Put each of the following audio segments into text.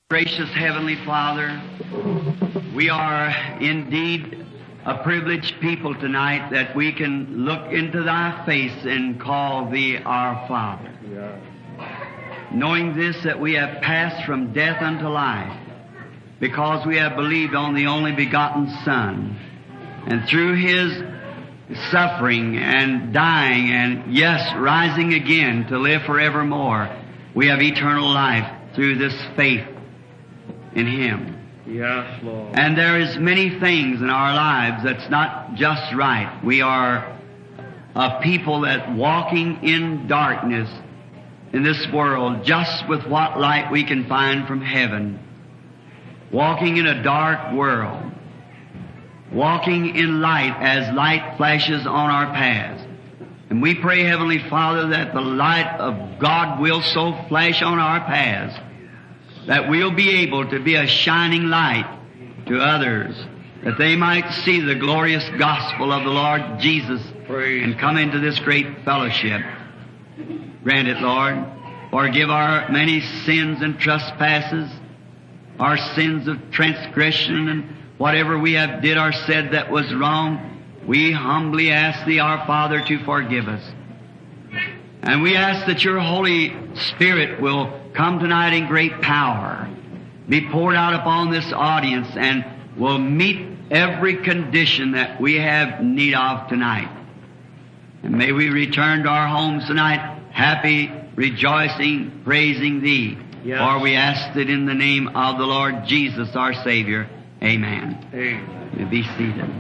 Gracious Heavenly Father, we are indeed a privileged people tonight that we can look into Thy face and call Thee our Father. Knowing this, that we have passed from death unto life because we have believed on the only begotten Son. And through His suffering and dying and, yes, rising again to live forevermore, we have eternal life through this faith in Him. Yes, Lord. And there is many things in our lives that's not just right. We are a people that walking in darkness in this world, just with what light we can find from heaven. Walking in a dark world. Walking in light as light flashes on our paths. And we pray, Heavenly Father, that the light of God will so flash on our paths that we'll be able to be a shining light to others, that they might see the glorious gospel of the Lord Jesus and come into this great fellowship. Grant it, Lord. Forgive our many sins and trespasses, our sins of transgression, and whatever we have did or said that was wrong. We humbly ask Thee, our Father, to forgive us. And we ask that Your Holy Spirit will come tonight in great power, be poured out upon this audience, and will meet every condition that we have need of tonight. And may we return to our homes tonight happy, rejoicing, praising Thee. Yes. For we ask it in the name of the Lord Jesus, our Savior. Amen. Amen. You may be seated.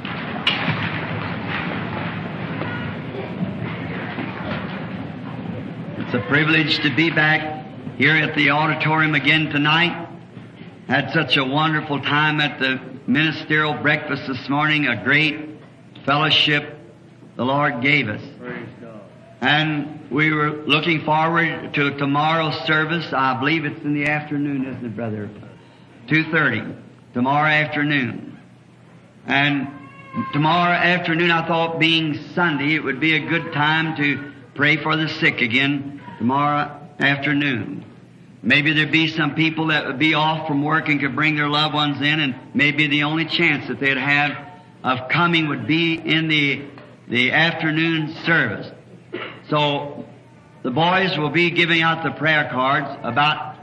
It's a privilege to be back here at the auditorium again tonight. Had such a wonderful time at the ministerial breakfast this morning, a great fellowship the Lord gave us. Praise God. And we were looking forward to tomorrow's service. I believe it's in the afternoon, isn't it, brother? 2:30, tomorrow afternoon. And tomorrow afternoon, I thought, being Sunday, it would be a good time to pray for the sick again tomorrow afternoon. Maybe there'd be some people that would be off from work and could bring their loved ones in, and maybe the only chance that they'd have of coming would be in the afternoon service. So the boys will be giving out the prayer cards about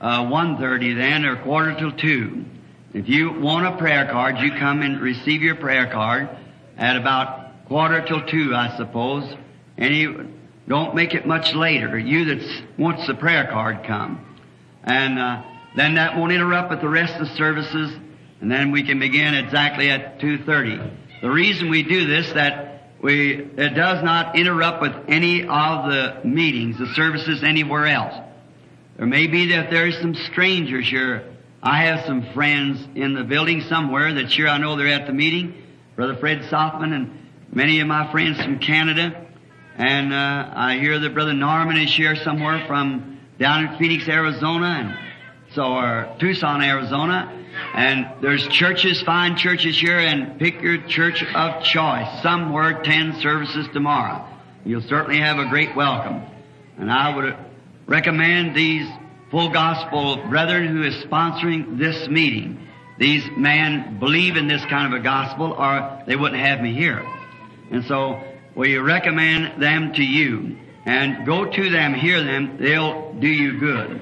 1:30 then, or 1:45. If you want a prayer card, you come and receive your prayer card at about 1:45, I suppose. And don't make it much later. You that wants the prayer card, come. And then that won't interrupt with the rest of the services, and then we can begin exactly at 2:30. The reason we do this, that it does not interrupt with any of the meetings, the services anywhere else. There may be that there's some strangers here. I have some friends in the building somewhere that sure I know they're at the meeting. Brother Fred Sothman and many of my friends from Canada. And I hear that Brother Norman is here somewhere from down in Phoenix, Arizona, and or Tucson, Arizona. And there's churches, fine churches here, and pick your church of choice. Somewhere attend services tomorrow. You'll certainly have a great welcome. And I would recommend these Full Gospel brethren who is sponsoring this meeting. These men believe in this kind of a gospel, or they wouldn't have me here. And so we recommend them to you. And go to them, hear them, they'll do you good.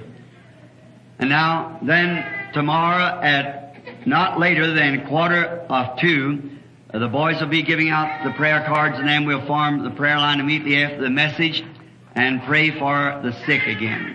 And now, then, tomorrow at not later than 1:45, the boys will be giving out the prayer cards, and then we'll form the prayer line immediately after the message and pray for the sick again.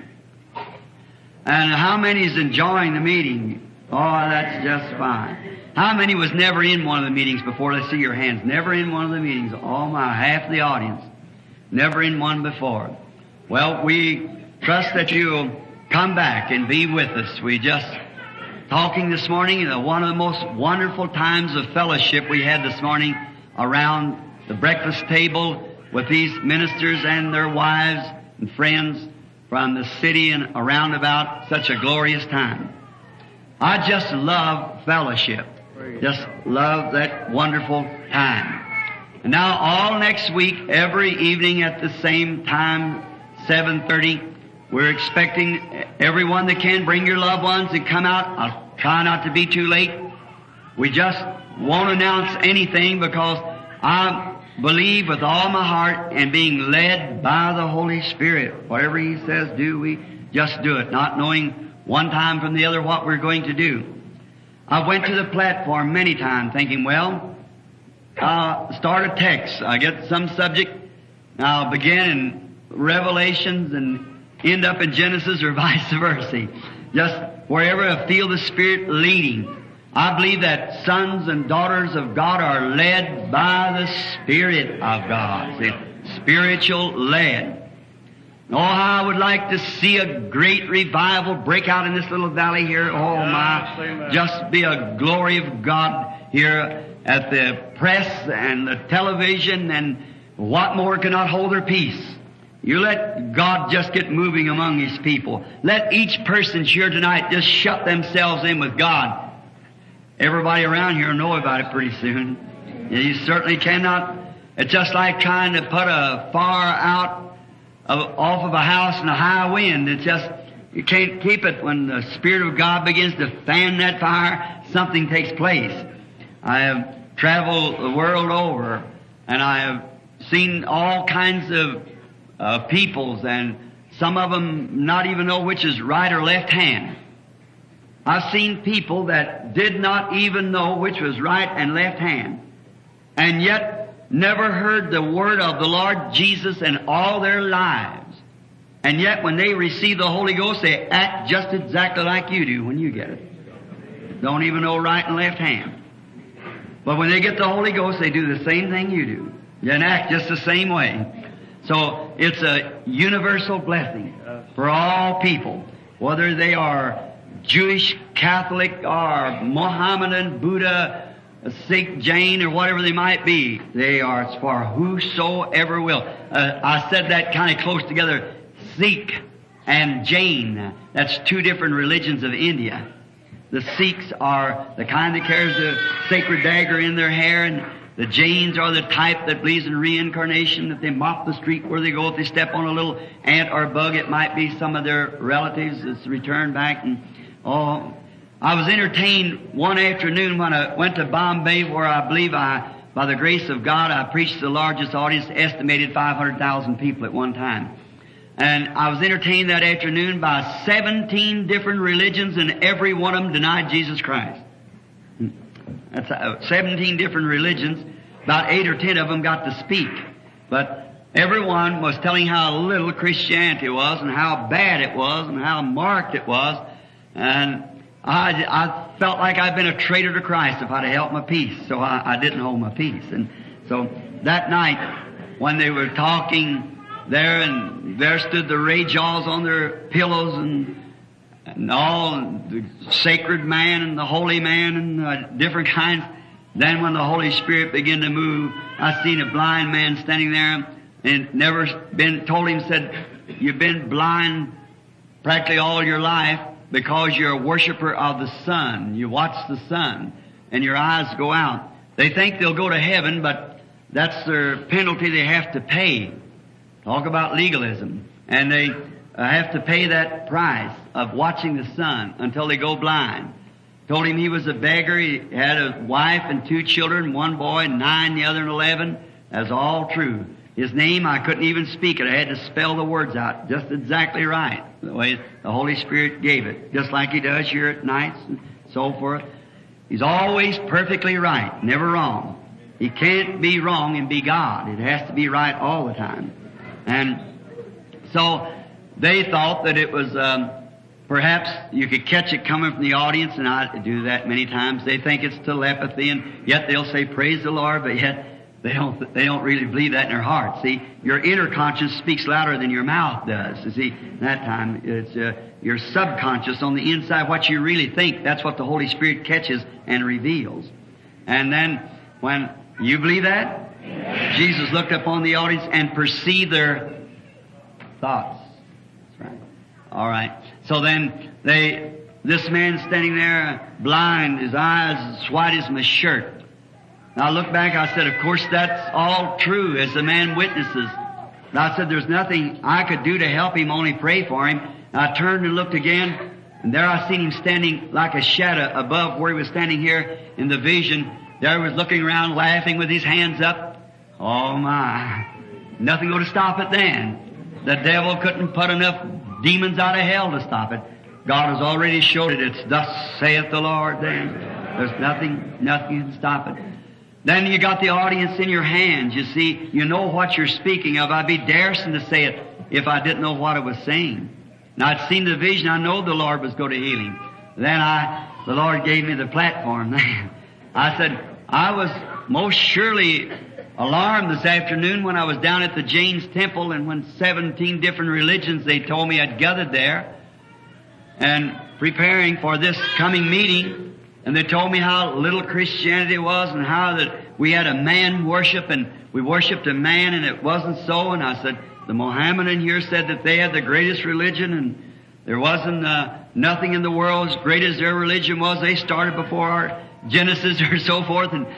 And how many is enjoying the meeting? Oh, that's just fine. How many was never in one of the meetings before? Let's see your hands. Never in one of the meetings. Oh my, half the audience. Never in one before. Well, we trust that you'll come back and be with us. We just talking this morning, one of the most wonderful times of fellowship we had this morning around the breakfast table with these ministers and their wives and friends from the city and around about. Such a glorious time. I just love fellowship. Just love that wonderful time. And now all next week, every evening at the same time, 7:30, We're expecting everyone that can bring your loved ones and come out. I'll try not to be too late. We just won't announce anything because I believe with all my heart and being led by the Holy Spirit. Whatever He says do, we just do it, not knowing one time from the other what we're going to do. I went to the platform many times thinking, well, I'll start a text. I get some subject. I'll begin in Revelations and end up in Genesis or vice versa. Just wherever I feel the Spirit leading. I believe that sons and daughters of God are led by the Spirit of God. See, spiritual led. Oh, how I would like to see a great revival break out in this little valley here. Oh my, just be a glory of God here at the press and the television, and what more cannot hold their peace. You let God just get moving among His people. Let each person here tonight just shut themselves in with God. Everybody around here will know about it pretty soon. You certainly cannot. It's just like trying to put a fire out off of a house in a high wind. It's just, you can't keep it. When the Spirit of God begins to fan that fire, something takes place. I have traveled the world over, and I have seen all kinds of peoples, and some of them not even know which is right or left hand. I've seen people that did not even know which was right and left hand, and yet never heard the word of the Lord Jesus in all their lives. And yet when they receive the Holy Ghost, they act just exactly like you do when you get it. Don't even know right and left hand. But when they get the Holy Ghost, they do the same thing you do. And act just the same way. So it's a universal blessing for all people, whether they are Jewish, Catholic, or Mohammedan, Buddha, Sikh, Jain, or whatever they might be. They are for whosoever will. I said that kind of close together. Sikh and Jain. That's two different religions of India. The Sikhs are the kind that carries the sacred dagger in their hair, and the Jains are the type that believes in reincarnation, that they mop the street where they go. If they step on a little ant or bug, it might be some of their relatives that's returned back. And I was entertained one afternoon when I went to Bombay, where I believe by the grace of God, I preached to the largest audience, estimated 500,000 people at one time. And I was entertained that afternoon by 17 different religions, and every one of them denied Jesus Christ. That's 17 different religions. About 8 or 10 of them got to speak. But everyone was telling how little Christianity was, and how bad it was, and how marked it was. And I felt like I'd been a traitor to Christ if I'd have held my peace. So I didn't hold my peace. And so that night, when they were talking there, and there stood the Ray Jaws on their pillows, and all the sacred man and the holy man and different kinds. Then when the Holy Spirit began to move, I seen a blind man standing there, and never been told him, said, "You've been blind practically all your life because you're a worshiper of the sun. You watch the sun, and your eyes go out." They think they'll go to heaven, but that's their penalty they have to pay. Talk about legalism. And they have to pay that price of watching the sun until they go blind. Told him he was a beggar. He had a wife and 2 children, 1 boy, 9, the other 11. That's all true. His name, I couldn't even speak it. I had to spell the words out just exactly right, the way the Holy Spirit gave it, just like He does here at nights and so forth. He's always perfectly right, never wrong. He can't be wrong and be God. It has to be right all the time. And so they thought that it was perhaps you could catch it coming from the audience, and I do that many times. They think it's telepathy, and yet they'll say, "Praise the Lord," but yet they don't really believe that in their heart. See, your inner conscience speaks louder than your mouth does. You see, that time it's your subconscious on the inside, what you really think. That's what the Holy Spirit catches and reveals. And then when you believe that, Jesus looked upon the audience and perceived their thoughts. That's right. All right. So then this man standing there, blind, his eyes as white as my shirt. Now I look back, I said, of course that's all true as the man witnesses. And I said, there's nothing I could do to help him, only pray for him. And I turned and looked again, and there I seen him standing like a shadow above where he was standing here in the vision. There he was looking around, laughing with his hands up. Oh my. Nothing would stop it then. The devil couldn't put enough demons out of hell to stop it. God has already showed it. It's thus saith the Lord then. There's nothing can stop it. Then you got the audience in your hands. You see, you know what you're speaking of. I'd be daring to say it if I didn't know what I was saying. And I'd seen the vision. I know the Lord was going to heal him. Then the Lord gave me the platform. I said, I was most surely alarmed this afternoon when I was down at the James Temple, and when 17 different religions they told me had gathered there and preparing for this coming meeting. And they told me how little Christianity was, and how that we had a man worship, and we worshiped a man, and it wasn't so. And I said, the Mohammedan here said that they had the greatest religion, and there wasn't nothing in the world as great as their religion was. They started before our Genesis or so forth. And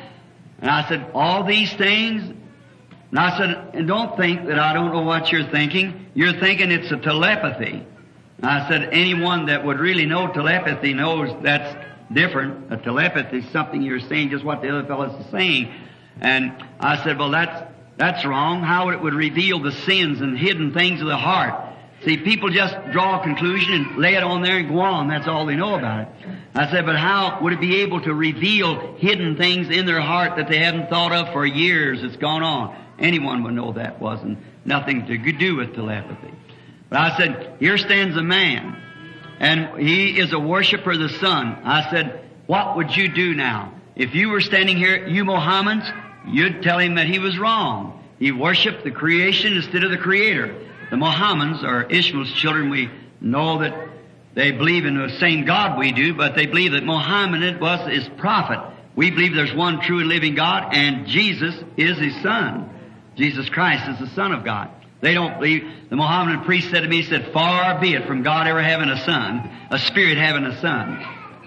I said, all these things. And I said, and don't think that I don't know what you're thinking. You're thinking it's a telepathy. And I said, anyone that would really know telepathy knows that's different. A telepathy is something you're saying just what the other fellow is saying. And I said, well, that's wrong. How it would reveal the sins and hidden things of the heart. See, people just draw a conclusion and lay it on there and go on. That's all they know about it. I said, but how would it be able to reveal hidden things in their heart that they haven't thought of for years? It's gone on. Anyone would know that wasn't nothing to do with telepathy. But I said, here stands a man, and he is a worshiper of the sun. I said, what would you do now? If you were standing here, you Mohammedans, you'd tell him that he was wrong. He worshipped the creation instead of the Creator. The Mohammedans, or Ishmael's children, we know that they believe in the same God we do, but they believe that Muhammad was his prophet. We believe there's one true and living God, and Jesus is his son. Jesus Christ is the Son of God. They don't believe. The Mohammedan priest said to me, he said, far be it from God ever having a son, a spirit having a son.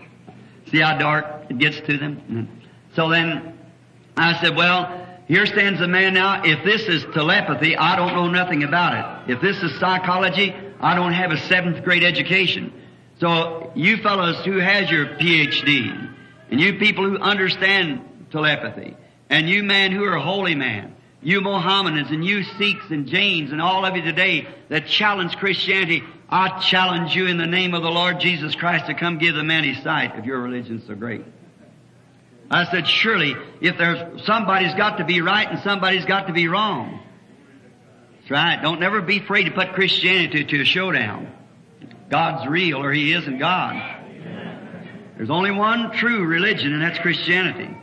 See how dark it gets to them? So then I said, well, here stands a man now. If this is telepathy, I don't know nothing about it. If this is psychology, I don't have a 7th grade education. So you fellows who has your PhD, and you people who understand telepathy, and you men who are holy man, you Mohammedans and you Sikhs and Jains and all of you today that challenge Christianity, I challenge you in the name of the Lord Jesus Christ to come give the man his sight if your religion's so great. I said, surely, if there's somebody's got to be right and somebody's got to be wrong. That's right. Don't never be afraid to put Christianity to a showdown. God's real, or He isn't God. There's only one true religion, and that's Christianity.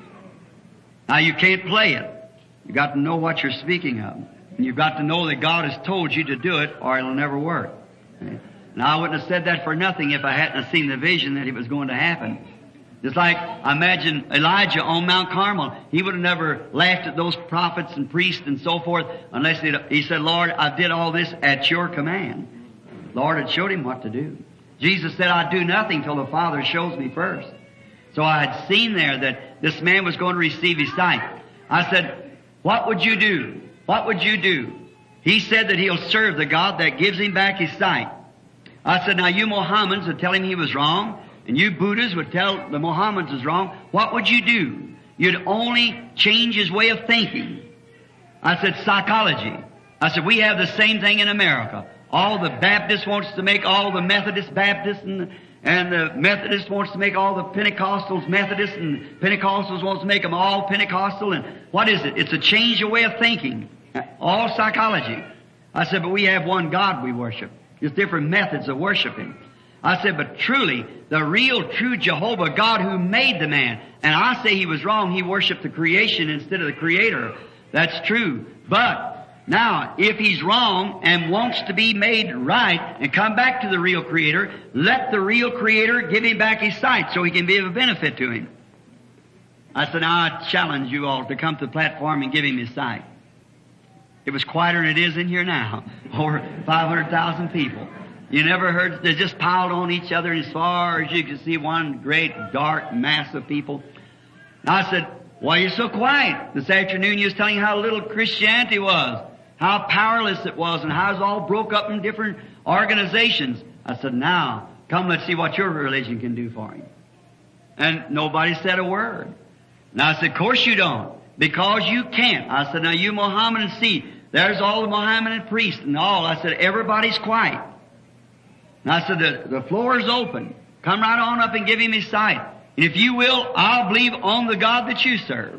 Now, you can't play it. You've got to know what you're speaking of. And you've got to know that God has told you to do it, or it'll never work. Now, I wouldn't have said that for nothing if I hadn't seen the vision that it was going to happen. Just like, I imagine Elijah on Mount Carmel. He would have never laughed at those prophets and priests and so forth unless he said, Lord, I did all this at your command. Lord had showed him what to do. Jesus said, I do nothing till the Father shows me first. So I had seen there that this man was going to receive his sight. I said, what would you do? What would you do? He said that he'll serve the God that gives him back his sight. I said, now you Mohammedans would tell him he was wrong, and you Buddhists would tell the Mohammedans is wrong. What would you do? You'd only change his way of thinking. I said, psychology. I said, we have the same thing in America. All the Baptists wants to make all the Methodist Baptists, and the Methodists wants to make all the Pentecostals Methodists, and Pentecostals wants to make them all Pentecostal. And what is it? It's a change of way of thinking. All psychology. I said, but we have one God we worship. There's different methods of worshiping. I said, but truly, the real, true Jehovah God who made the man, and I say he was wrong, he worshiped the creation instead of the Creator. That's true. But now, if he's wrong and wants to be made right and come back to the real Creator, let the real Creator give him back his sight so he can be of a benefit to him. I said, now I challenge you all to come to the platform and give him his sight. It was quieter than it is in here now. Over 500,000 people. You never heard, they just piled on each other, and as far as you could see, one great dark mass of people. And I said, why are you so quiet? This afternoon you was telling how little Christianity was. how powerless it was and how it was all broke up in different organizations. I said, now, come let's see what your religion can do for you. And nobody said a word. And I said, of course you don't, because you can't. I said, now you Mohammedan see, there's all the Mohammedan priests and all. I said, everybody's quiet. And I said, the floor is open. Come right on up and give him his sight. And if you will, I'll believe on the God that you serve.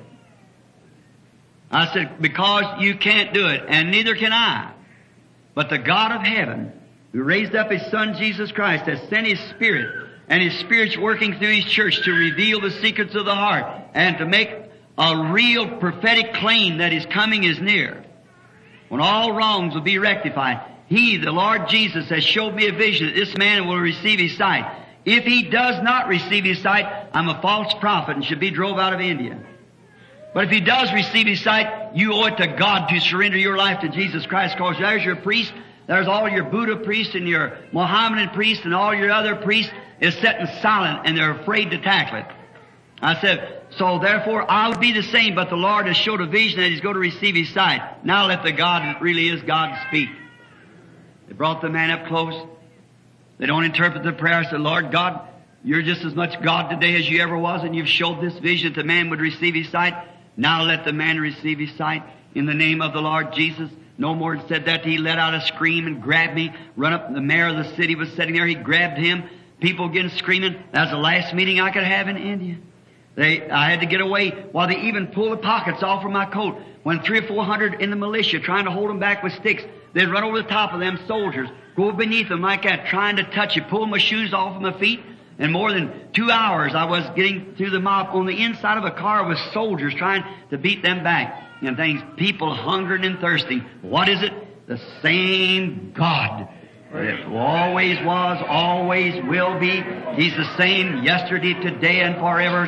I said, because you can't do it, and neither can I. But the God of heaven, who raised up His Son Jesus Christ, has sent His Spirit, and His Spirit's working through His church to reveal the secrets of the heart, and to make a real prophetic claim that His coming is near, when all wrongs will be rectified. He, the Lord Jesus, has showed me a vision that this man will receive his sight. If he does not receive his sight, I'm a false prophet and should be drove out of India. But if he does receive his sight, you owe it to God to surrender your life to Jesus Christ, because there's your priest, there's all your Buddha priests and your Mohammedan priests and all your other priests is sitting silent and they're afraid to tackle it. I said, so therefore I would be the same, but the Lord has showed a vision that He's going to receive his sight. Now let the God that really is God speak. They brought the man up close. They don't interpret the prayer. I said, Lord God, You're just as much God today as you ever was, and You've showed this vision that the man would receive his sight. Now let the man receive his sight in the name of the Lord Jesus. No more said that. He let out a scream and grabbed me, run up. The mayor of the city was sitting there. He grabbed him. People again screaming. That was the last meeting I could have in India. I had to get away while they even pulled the pockets off of my coat. When 300 or 400 in the militia trying to hold them back with sticks, they'd run over the top of them soldiers, go beneath them like that, trying to touch it, pull my shoes off of my feet. And more than 2 hours I was getting through the mob on the inside of a car with soldiers trying to beat them back. And things, people hungering and thirsting. What is it? The same God. It always was, always will be. He's the same yesterday, today, and forever.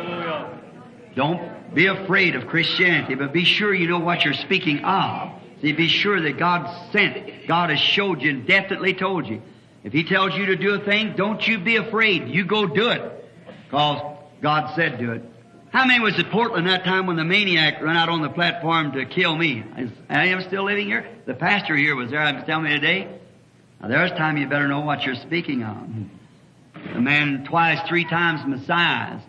Don't be afraid of Christianity, but be sure you know what you're speaking of. See, be sure that God sent. God has showed you and definitely told you. If He tells you to do a thing, don't you be afraid. You go do it. Because God said do it. How many was at Portland that time when the maniac ran out on the platform to kill me? I am still living here. The pastor here was there. I was telling me today. Now there's time you better know what you're speaking of. The man twice, 3 times Messiah.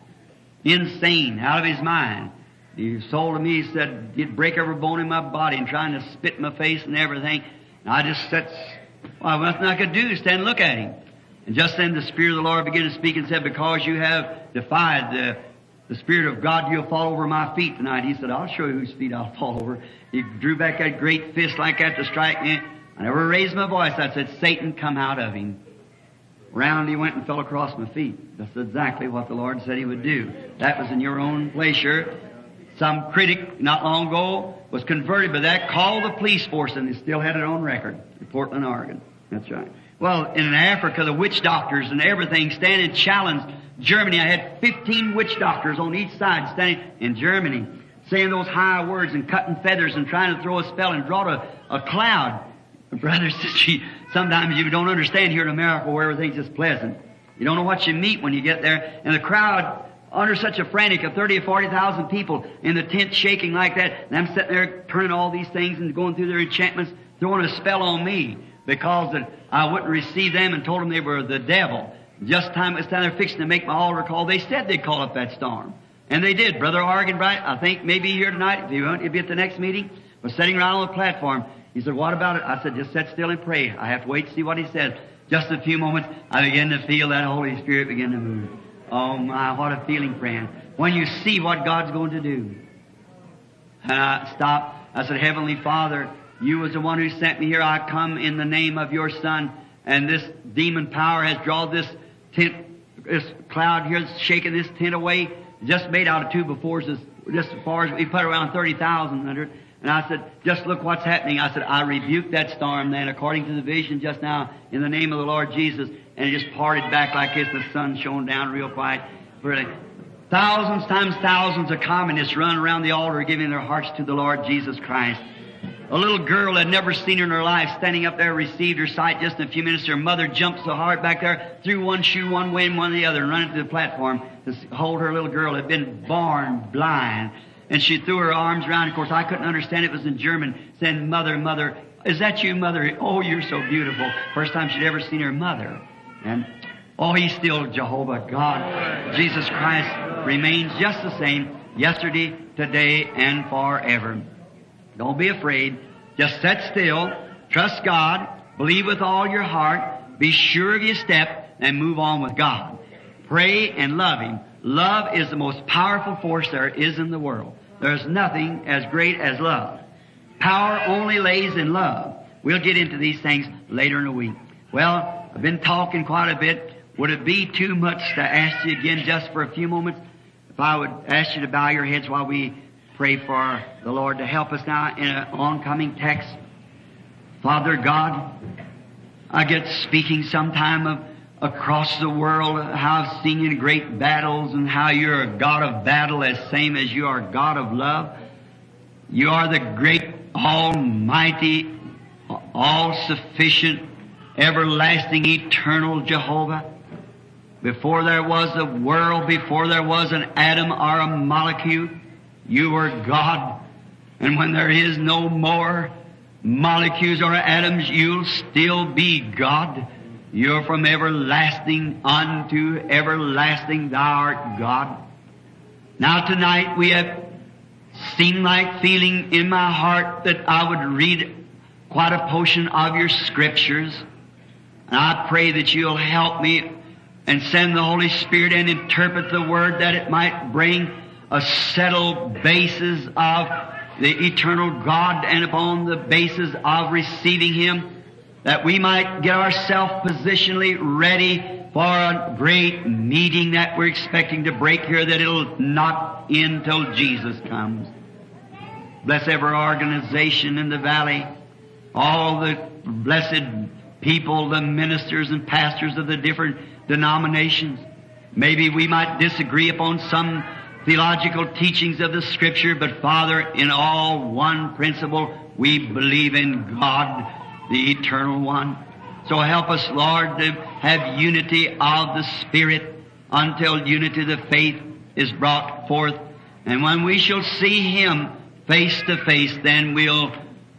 Insane, out of his mind. He told me, he said, he'd break every bone in my body and trying to spit in my face and everything. And I just said, well, nothing I could do, stand and look at him. And just then the Spirit of the Lord began to speak and said, because you have defied the Spirit of God, you'll fall over my feet tonight. He said, I'll show you whose feet I'll fall over. He drew back that great fist like that to strike me. I never raised my voice. I said, Satan, come out of him. Round he went and fell across my feet. That's exactly what the Lord said He would do. That was in your own pleasure. Some critic not long ago was converted by that, called the police force, and they still had it on record in Portland, Oregon. That's right. Well, in Africa, the witch doctors and everything standing challenged Germany. I had 15 witch doctors on each side standing in Germany, saying those high words and cutting feathers and trying to throw a spell and draw a cloud. Brothers, sometimes you don't understand here in America where everything's just pleasant. You don't know what you meet when you get there. And the crowd, under such a frantic of 30 or 40,000 people in the tent shaking like that, and I'm sitting there turning all these things and going through their enchantments, throwing a spell on me because that I wouldn't receive them and told them they were the devil. Just time it was time they're fixing to make my altar call, they said they'd call up that storm. And they did. Brother Argenbright, I think maybe here tonight, if you want, he'll be at the next meeting, was sitting around on the platform. He said, what about it? I said, just sit still and pray. I have to wait to see what he says. Just a few moments, I began to feel that Holy Spirit begin to move. Oh my, what a feeling, friend. When you see what God's going to do. And I stopped. I said, Heavenly Father, You was the one who sent me here. I come in the name of Your Son. And this demon power has drawn this tent, this cloud here, shaking this tent away. Just made out of 2 befores, just as far as we put around 30,000 under it. And I said, just look what's happening. I said, I rebuke that storm then, according to the vision just now, in the name of the Lord Jesus. And it just parted back like this. The sun shone down real quiet. Really. Thousands times thousands of communists run around the altar giving their hearts to the Lord Jesus Christ. A little girl had never seen her in her life standing up there, received her sight just in a few minutes. Her mother jumped so hard back there, threw one shoe one way and one the other, and ran into the platform to hold her little girl. Had been born blind. And she threw her arms around. Of course, I couldn't understand. It was in German, saying, "Mother, Mother, is that you, Mother? Oh, you're so beautiful." First time she'd ever seen her mother. And, oh, He's still Jehovah God. Jesus Christ remains just the same, yesterday, today, and forever. Don't be afraid. Just sit still. Trust God. Believe with all your heart. Be sure of your step and move on with God. Pray and love Him. Love is the most powerful force there is in the world. There's nothing as great as love. Power only lays in love. We'll get into these things later in the week. Well, I've been talking quite a bit. Would it be too much to ask you again just for a few moments if I would ask you to bow your heads while we pray for the Lord to help us now in an oncoming text? Father God, I get speaking sometime of across the world, how I've seen you in great battles and how you're a God of battle as same as you are a God of love. You are the great, almighty, all-sufficient, everlasting, eternal Jehovah. Before there was a world, before there was an atom or a molecule, you were God. And when there is no more molecules or atoms, you'll still be God. You're from everlasting unto everlasting, thou art God. Now tonight we have seemed like feeling in my heart that I would read quite a portion of your scriptures. And I pray that you'll help me and send the Holy Spirit and interpret the Word that it might bring a settled basis of the eternal God and upon the basis of receiving Him, that we might get ourselves positionally ready for a great meeting that we're expecting to break here, that it'll not end till Jesus comes. Bless every organization in the valley, all the blessed people, the ministers and pastors of the different denominations. Maybe we might disagree upon some theological teachings of the Scripture, but Father, in all one principle, we believe in God, the Eternal One. So help us, Lord, to have unity of the Spirit until unity of the faith is brought forth. And when we shall see Him face to face, then we'll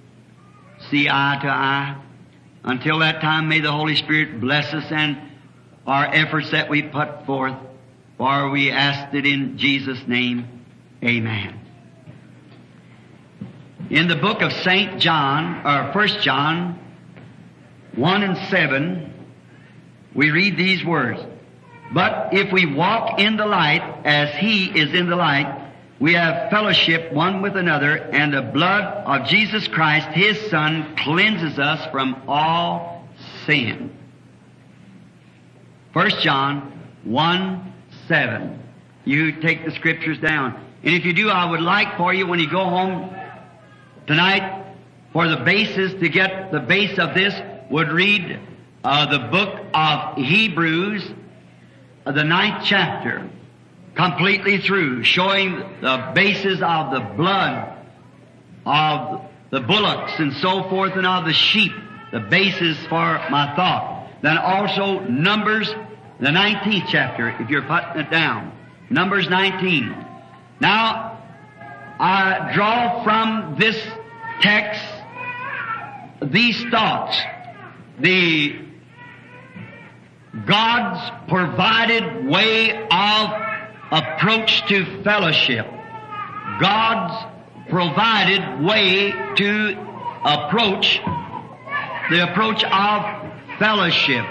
see eye to eye. Until that time, may the Holy Spirit bless us and our efforts that we put forth. For we asked it in Jesus' name. Amen. In the book of St. John, or 1 John 1 and 7, we read these words. But if we walk in the light as He is in the light, we have fellowship one with another, and the blood of Jesus Christ, His Son, cleanses us from all sin. 1 John 1:7. You take the scriptures down. And if you do, I would like for you, when you go home tonight, for the basis, to get the base of this, would read the book of Hebrews, the 9th chapter, completely through, showing the basis of the blood of the bullocks and so forth and of the sheep, the basis for my thought. Then also Numbers, the 19th chapter, if you're putting it down. Numbers 19. Now, I draw from this text these thoughts. The God's provided way of approach to fellowship. God's provided way to approach the approach of fellowship.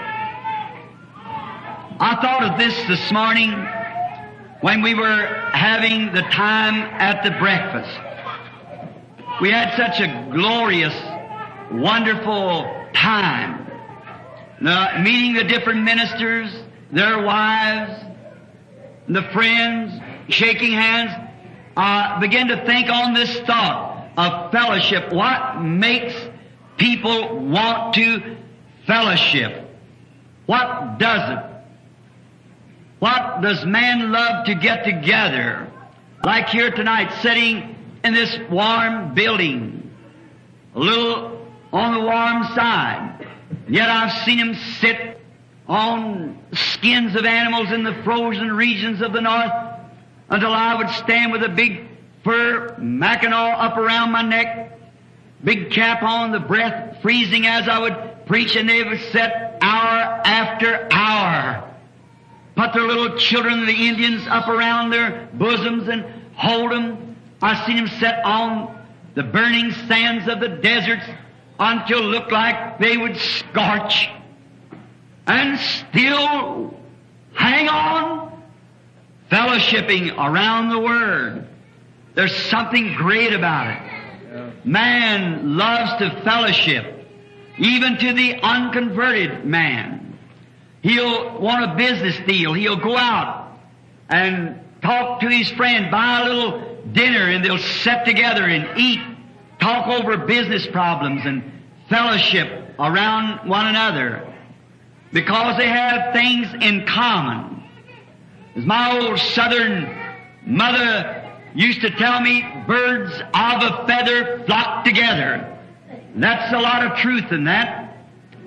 I thought of this morning when we were having the time at the breakfast. We had such a glorious, wonderful time. Meeting the different ministers, their wives, the friends, shaking hands. I began to think on this thought of fellowship. What makes people want to fellowship? What does it? What does man love to get together? Like here tonight, sitting in this warm building, a little on the warm side. Yet I've seen him sit on skins of animals in the frozen regions of the north until I would stand with a big fur mackinaw up around my neck, big cap on, the breath freezing as I would preach, and they would sit hour after hour. Put their little children, the Indians, up around their bosoms and hold them. I seen them sit on the burning sands of the deserts until it looked like they would scorch, and still hang on, fellowshipping around the Word. There's something great about it. Man loves to fellowship, even to the unconverted man. He'll want a business deal. He'll go out and talk to his friend, buy a little dinner, and they'll sit together and eat, talk over business problems and fellowship around one another because they have things in common. As my old southern mother used to tell me, birds of a feather flock together. That's a lot of truth in that.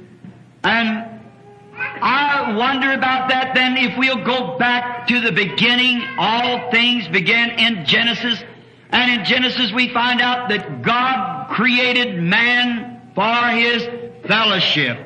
And I wonder about that then, if we'll go back to the beginning. All things began in Genesis. And in Genesis we find out that God created man for His fellowship.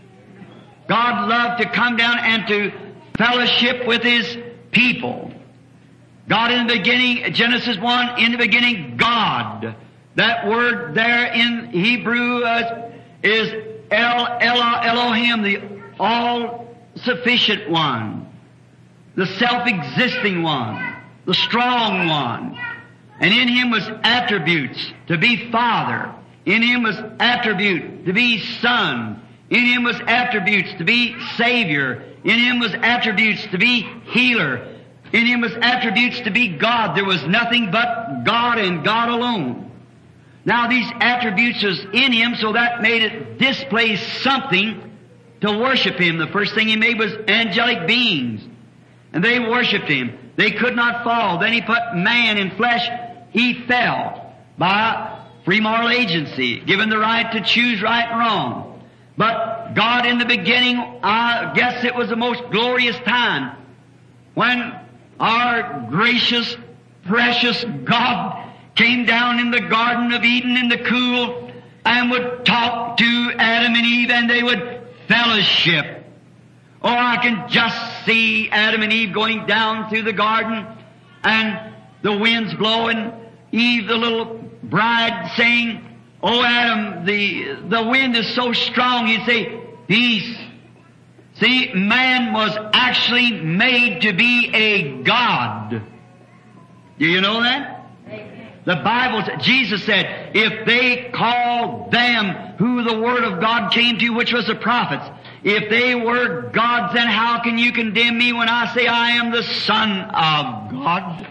God loved to come down and to fellowship with His people. God in the beginning, Genesis 1, in the beginning, God. That word there in Hebrew is Elohim, the all-sufficient one, the self-existing one, the strong one. And in Him was attributes to be Father. In Him was attribute to be Son. In Him was attributes to be Savior. In Him was attributes to be Healer. In Him was attributes to be God. There was nothing but God and God alone. Now these attributes was in Him, so that made it display something to worship Him. The first thing He made was angelic beings, and they worshiped Him. They could not fall. Then He put man in flesh. He fell by free moral agency, given the right to choose right and wrong. But God in the beginning, I guess it was the most glorious time when our gracious, precious God came down in the Garden of Eden in the cool and would talk to Adam and Eve, and they would fellowship. Oh, I can just see Adam and Eve going down through the garden, and the wind's blowing. Eve, the little bride, saying, "Oh, Adam, the wind is so strong." He'd say, "Peace." See, man was actually made to be a God. Do you know that? The Bible, Jesus said, if they call them who the Word of God came to, which was the prophets, if they were gods, then how can you condemn me when I say I am the Son of God?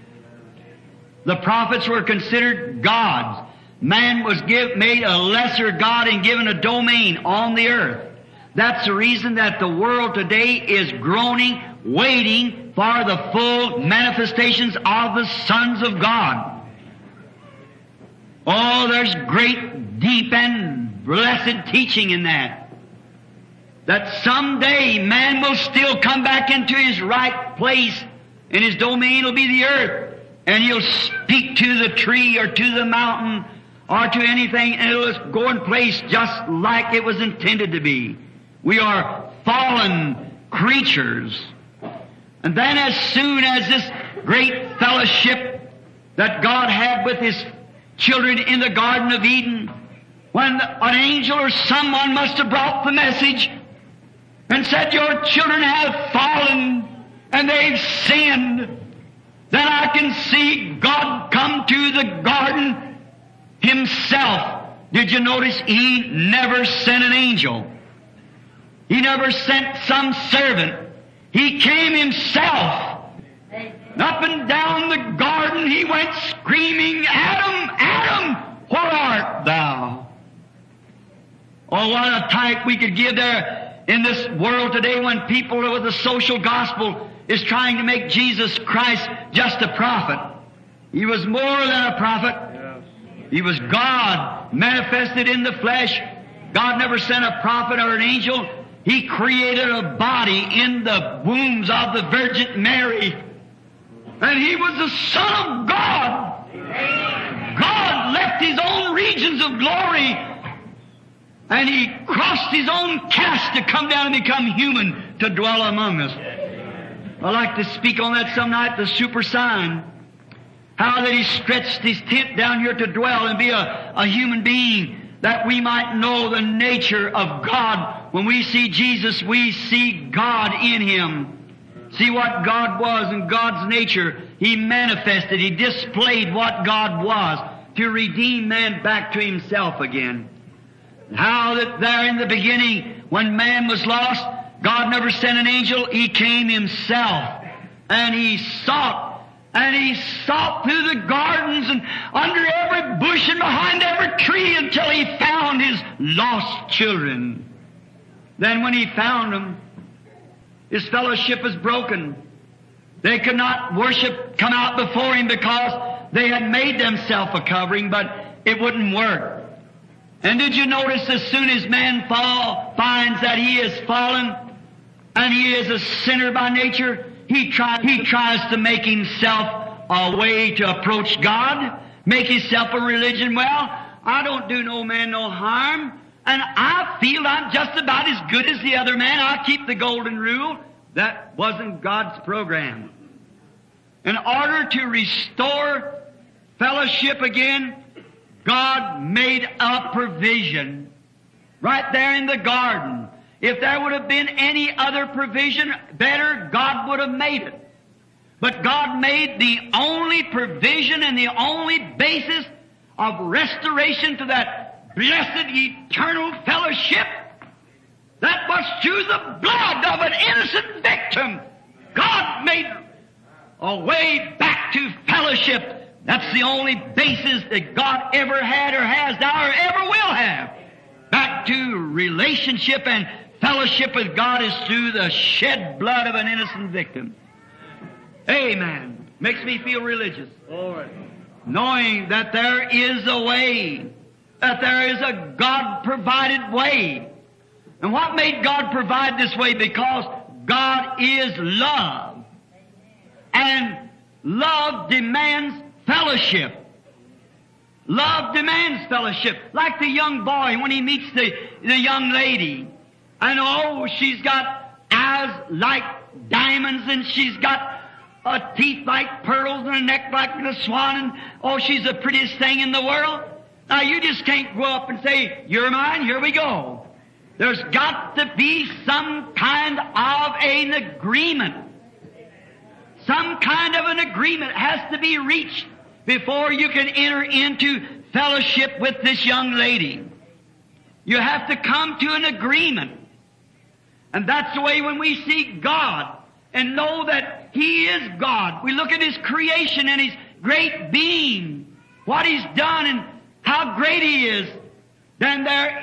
The prophets were considered gods. Man was made a lesser God and given a domain on the earth. That's the reason that the world today is groaning, waiting for the full manifestations of the sons of God. Oh, there's great, deep, and blessed teaching in that. That someday man will still come back into his right place, and his domain will be the earth. And he'll speak to the tree or to the mountain or to anything, and it'll go in place just like it was intended to be. We are fallen creatures. And then as soon as this great fellowship that God had with His children in the Garden of Eden, when an angel or someone must have brought the message and said, "Your children have fallen and they've sinned," then I can see God come to the garden Himself. Did you notice He never sent an angel? He never sent some servant. He came Himself. Up and down the garden He went screaming, "Adam, Adam, where art thou?" Oh, what a type we could give there in this world today when people with the social gospel is trying to make Jesus Christ just a prophet. He was more than a prophet. He was God manifested in the flesh. God never sent a prophet or an angel. He created a body in the wombs of the Virgin Mary. And He was the Son of God. God left His own regions of glory, and He crossed His own caste to come down and become human to dwell among us. I'd like to speak on that some night, the super sign. How that He stretched His tent down here to dwell and be a human being, that we might know the nature of God. When we see Jesus, we see God in Him. See what God was and God's nature. He manifested, He displayed what God was to redeem man back to Himself again. How that there in the beginning, when man was lost, God never sent an angel, He came Himself. And He sought through the gardens and under every bush and behind every tree until He found His lost children. Then when He found them, His fellowship was broken. They could not come out before Him because they had made themselves a covering, but it wouldn't work. And did you notice as soon as man finds that he is fallen and he is a sinner by nature, he tries to make himself a way to approach God, make himself a religion. Well, I don't do no man no harm, and I feel I'm just about as good as the other man. I'll keep the golden rule. That wasn't God's program. In order to restore fellowship again, God made a provision right there in the garden. If there would have been any other provision better, God would have made it. But God made the only provision and the only basis of restoration to that blessed eternal fellowship. That was through the blood of an innocent victim. God made a way back to fellowship. That's the only basis that God ever had or has now or ever will have. Back to relationship and fellowship with God is through the shed blood of an innocent victim. Amen. Makes me feel religious. Lord. Knowing that there is a way, that there is a God-provided way. And what made God provide this way? Because God is love. And love demands fellowship. Love demands fellowship. Like the young boy when he meets the young lady. And oh, she's got eyes like diamonds, and she's got teeth like pearls and a neck like a swan, and oh, she's the prettiest thing in the world. Now you just can't go up and say, "You're mine, here we go." There's got to be some kind of an agreement. Some kind of an agreement has to be reached before you can enter into fellowship with this young lady. You have to come to an agreement. And that's the way when we see God and know that He is God. We look at His creation and His great being, what He's done and how great He is. Then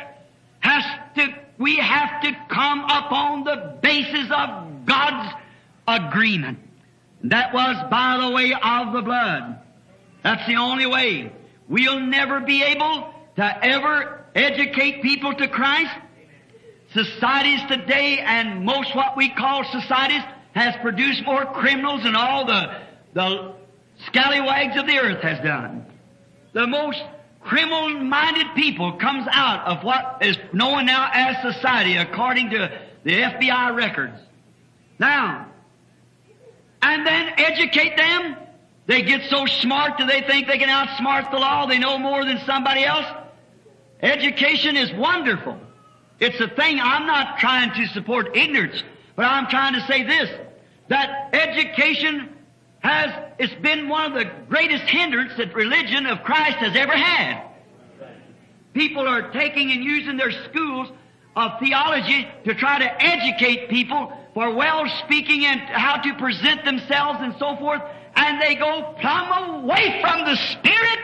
we have to come upon the basis of God's agreement. That was by the way of the blood. That's the only way. We'll never be able to ever educate people to Christ. Societies today, and most what we call societies, has produced more criminals than all the scallywags of the earth has done. The most criminal-minded people comes out of what is known now as society, according to the FBI records. Now, and then educate them. They get so smart that they think they can outsmart the law. They know more than somebody else. Education is wonderful. It's a thing. I'm not trying to support ignorance, but I'm trying to say this, that education it's been one of the greatest hindrance that religion of Christ has ever had. People are taking and using their schools of theology to try to educate people for well speaking and how to present themselves and so forth, and they go plumb away from the Spirit.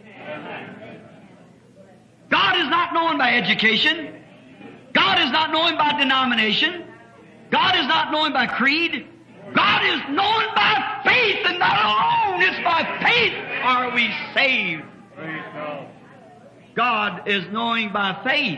God is not known by education. God is not known by denomination. God is not known by creed. God is known by faith, and not alone. It's by faith are we saved. God is knowing by faith.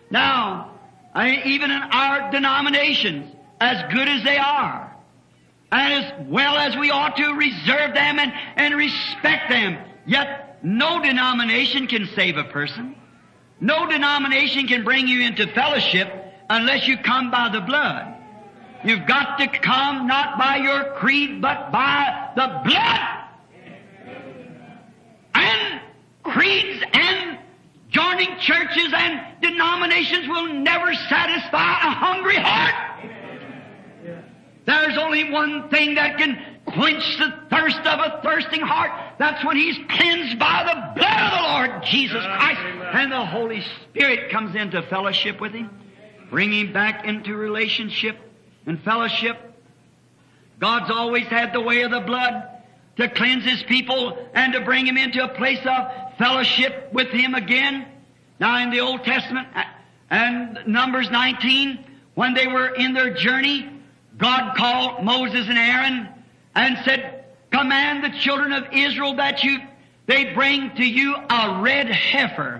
Now, even in our denominations, as good as they are, and as well as we ought to reserve them and respect them. Yet no denomination can save a person. No denomination can bring you into fellowship unless you come by the blood. You've got to come not by your creed, but by the blood. And creeds and joining churches and denominations will never satisfy a hungry heart. There's only one thing that can quench the thirst of a thirsting heart. That's when he's cleansed by the blood of the Lord Jesus Christ. And the Holy Spirit comes into fellowship with him, bring him back into relationship and fellowship. God's always had the way of the blood to cleanse his people and to bring him into a place of fellowship with him again. Now in the Old Testament and Numbers 19, when they were in their journey, God called Moses and Aaron and said, command the children of Israel that they bring to you a red heifer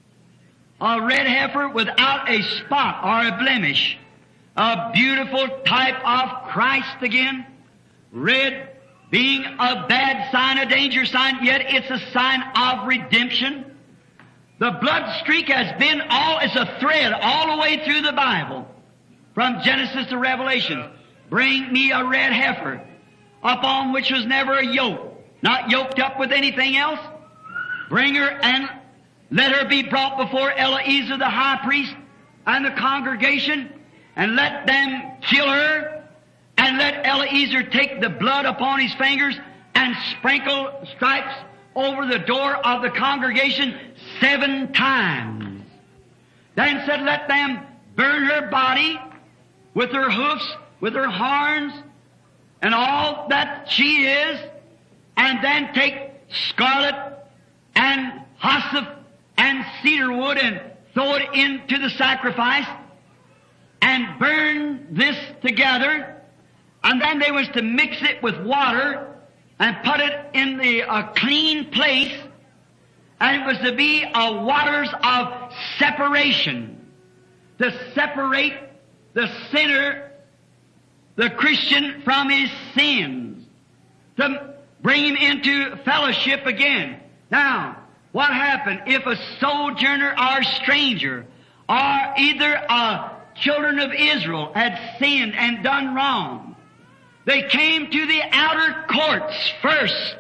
without a spot or a blemish, a beautiful type of Christ again. Red being a bad sign, a danger sign, yet it's a sign of redemption. The blood streak has been it's a thread all the way through the Bible, from Genesis to Revelation. Bring me a red heifer, upon which was never a yoke, not yoked up with anything else. Bring her and let her be brought before Eleazar the high priest and the congregation, and let them kill her, and let Eleazar take the blood upon his fingers and sprinkle stripes over the door of the congregation 7 times. Then said, let them burn her body with her hoofs, with her horns, and all that she is, and then take scarlet and hyssop and cedar wood and throw it into the sacrifice and burn this together. And then they was to mix it with water and put it in a clean place, and it was to be a waters of separation, to separate the sinner, the Christian, from his sins, to bring him into fellowship again. Now, what happened if a sojourner or stranger or either children of Israel had sinned and done wrong? They came to the outer courts first.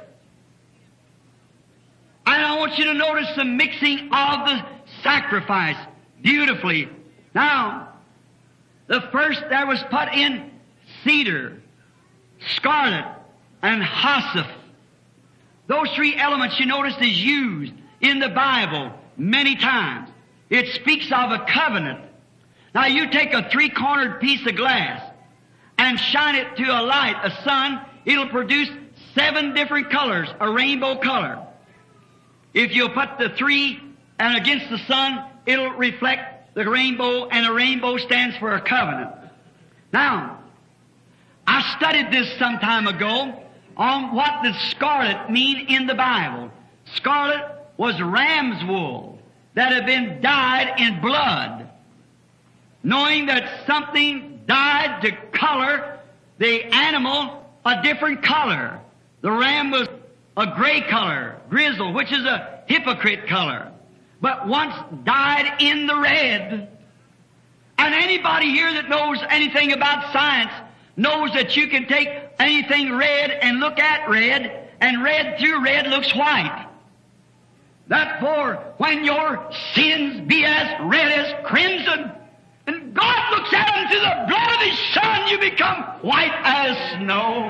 And I want you to notice the mixing of the sacrifice beautifully. Now, the first there was put in cedar, scarlet, and hyssop. Those 3 elements you notice is used in the Bible many times. It speaks of a covenant. Now you take a 3-cornered piece of glass and shine it to a light, a sun, it'll produce 7 different colors, a rainbow color. If you put the 3 and against the sun, it'll reflect the rainbow, and a rainbow stands for a covenant. Now, I studied this some time ago on what does scarlet mean in the Bible. Scarlet was ram's wool that had been dyed in blood, knowing that something dyed to color the animal a different color. The ram was a gray color, grizzle, which is a hypocrite color, but once dyed in the red. And anybody here that knows anything about science knows that you can take anything red and look at red, and red through red looks white. Therefore, when your sins be as red as crimson, and God looks at them through the blood of His Son, you become white as snow.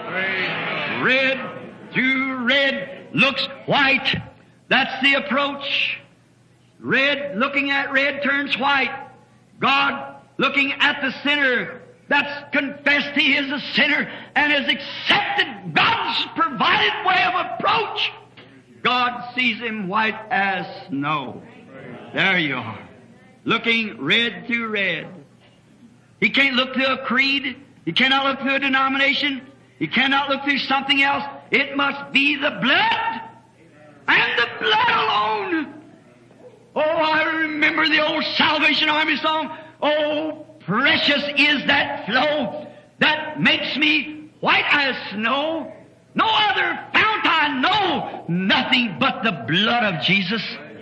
Red through red looks white. That's the approach. Red, looking at red, turns white. God, looking at the sinner that's confessed he is a sinner and has accepted God's provided way of approach, God sees him white as snow. There you are. Looking red through red. He can't look through a creed. He cannot look through a denomination. He cannot look through something else. It must be the blood, and the blood alone. Oh, I remember the old Salvation Army song. Oh, precious is that flow that makes me white as snow. No other fount I know, nothing but the blood of Jesus.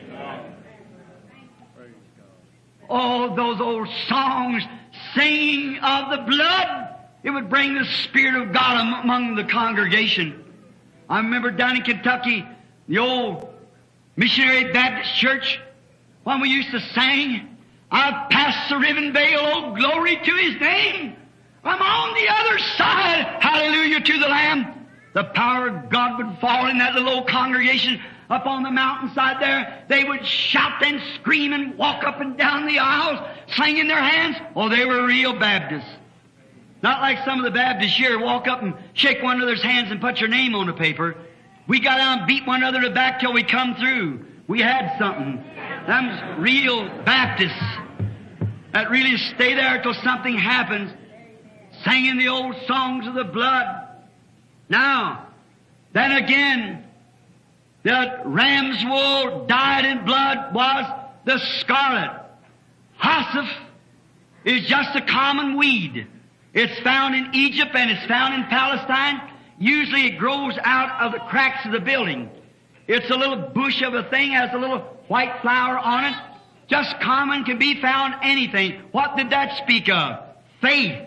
Oh, those old songs singing of the blood, it would bring the Spirit of God among the congregation. I remember down in Kentucky, the old Missionary Baptist Church, when we used to sing, I've passed the riven veil, oh glory to His name. I'm on the other side, hallelujah to the Lamb. The power of God would fall in that little old congregation up on the mountainside there. They would shout and scream and walk up and down the aisles, slinging their hands. Oh, they were real Baptists. Not like some of the Baptists here, walk up and shake one another's hands and put your name on the paper. We got out and beat one another to the back till we come through. We had something. Them's real Baptists that really stay there till something happens, singing the old songs of the blood. Now, then again, the ram's wool dyed in blood was the scarlet. Hyssop is just a common weed. It's found in Egypt and it's found in Palestine. Usually it grows out of the cracks of the building. It's a little bush of a thing, has a little white flower on it. Just common, can be found anything. What did that speak of? Faith.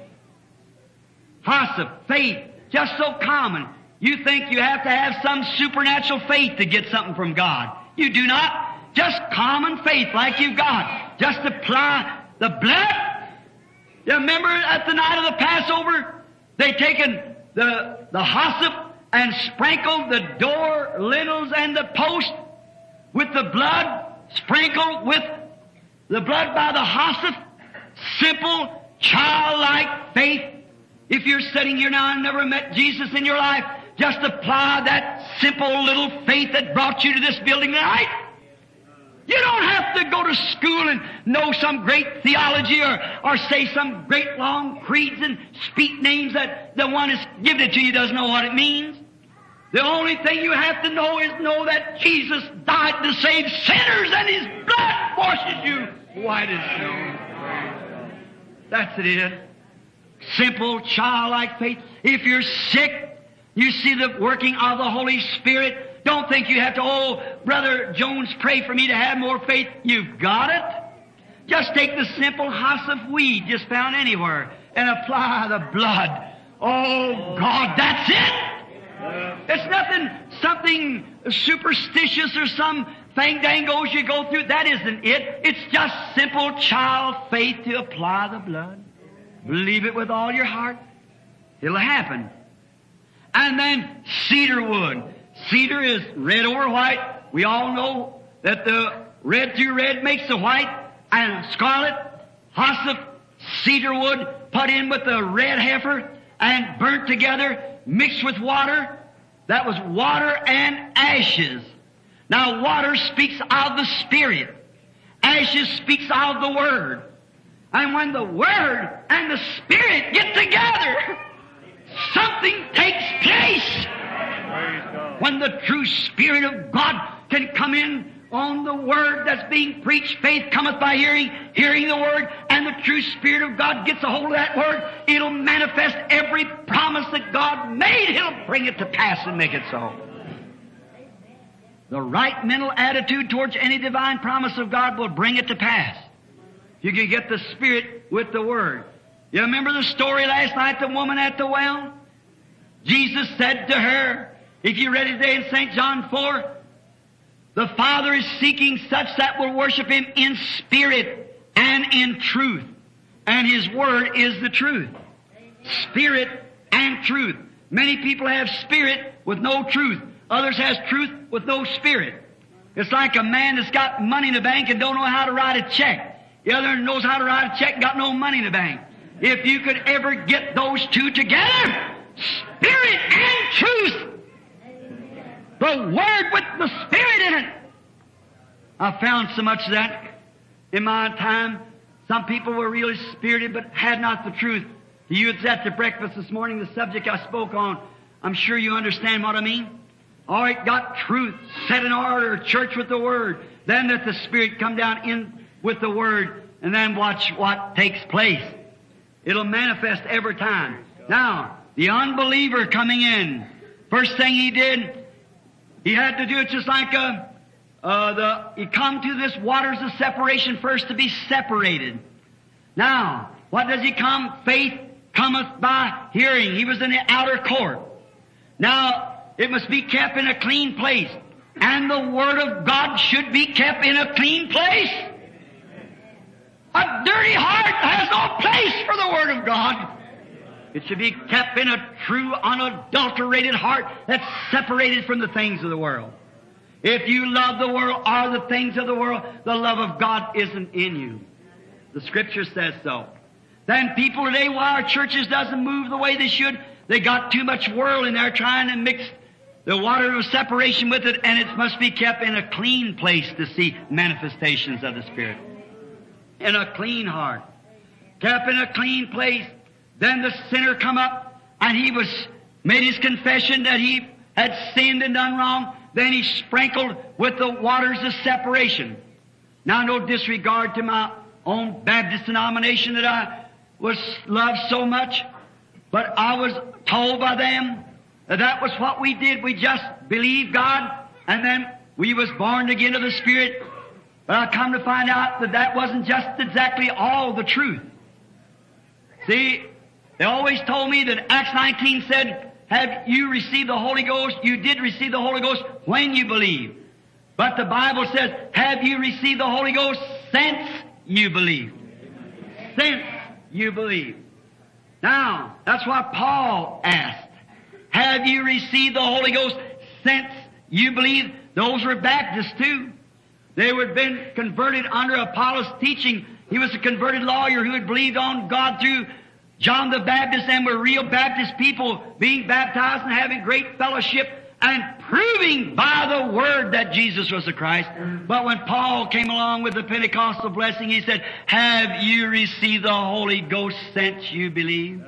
Hyssop, faith. Just so common. You think you have to have some supernatural faith to get something from God. You do not. Just common faith like you've got. Just apply the blood. You remember at the night of the Passover, they taken the hyssop and sprinkled the door lintels and the post with the blood, sprinkled with the blood by the hyssop. Simple, childlike faith. If you're sitting here now and never met Jesus in your life, just apply that simple little faith that brought you to this building tonight. You don't have to go to school and know some great theology or say some great long creeds and speak names that the one who's given it to you doesn't know what it means. The only thing you have to know is know that Jesus died to save sinners and His blood washes you white as snow. That's it. Simple, childlike faith. If you're sick, you see the working of the Holy Spirit. Don't think you have to, oh, Brother Jones, pray for me to have more faith. You've got it. Just take the simple hyssop weed just found anywhere and apply the blood. Oh, God, that's it. It's nothing, something superstitious or some fandangos you go through. That isn't it. It's just simple child faith to apply the blood. Believe it with all your heart. It'll happen. And then cedar wood. Cedar is red over white. We all know that the red through red makes the white. And scarlet, hyssop, cedar wood put in with the red heifer and burnt together, mixed with water. That was water and ashes. Now water speaks of the Spirit. Ashes speaks of the Word. And when the Word and the Spirit get together, something takes place. When the true Spirit of God can come in on the Word that's being preached, faith cometh by hearing, hearing the Word, and the true Spirit of God gets a hold of that Word, it'll manifest every promise that God made. He'll bring it to pass and make it so. The right mental attitude towards any divine promise of God will bring it to pass. You can get the Spirit with the Word. You remember the story last night, the woman at the well? Jesus said to her, if you read it today in St. John 4, the Father is seeking such that will worship Him in spirit and in truth. And His Word is the truth. Spirit and truth. Many people have spirit with no truth. Others has truth with no spirit. It's like a man that's got money in the bank and don't know how to write a check. The other knows how to write a check and got no money in the bank. If you could ever get those two together, spirit and truth, the Word with the Spirit in it. I found so much of that in my time. Some people were really spirited but had not the truth. You had at the breakfast this morning, the subject I spoke on. I'm sure you understand what I mean. All right, got truth, set in order, church with the Word. Then let the Spirit come down in with the Word, and then watch what takes place. It'll manifest every time. Now, the unbeliever coming in, first thing he did, he had to do it just like he come to this waters of separation first to be separated. Now, what does he come? Faith cometh by hearing. He was in the outer court. Now, it must be kept in a clean place. And the Word of God should be kept in a clean place. A dirty heart has no place for the Word of God. It should be kept in a true, unadulterated heart that's separated from the things of the world. If you love the world or the things of the world, the love of God isn't in you. The Scripture says so. Then people today, why our churches doesn't move the way they should, they got too much world in there trying to mix the water of separation with it, and it must be kept in a clean place to see manifestations of the Spirit. In a clean heart. Kept in a clean place. Then the sinner come up, and he made his confession that he had sinned and done wrong. Then he sprinkled with the waters of separation. Now, no disregard to my own Baptist denomination that I loved so much, but I was told by them that was what we did. We just believed God, and then we was born again of the Spirit. But I come to find out that wasn't just exactly all the truth. See, they always told me that Acts 19 said, have you received the Holy Ghost? You did receive the Holy Ghost when you believe. But the Bible says, have you received the Holy Ghost since you believe? Since you believe. Now, that's what Paul asked. Have you received the Holy Ghost since you believe? Those were Baptists too. They had been converted under Apollos' teaching. He was a converted lawyer who had believed on God through John the Baptist, and were real Baptist people being baptized and having great fellowship and proving by the Word that Jesus was the Christ. But when Paul came along with the Pentecostal blessing, he said, have you received the Holy Ghost since you believe?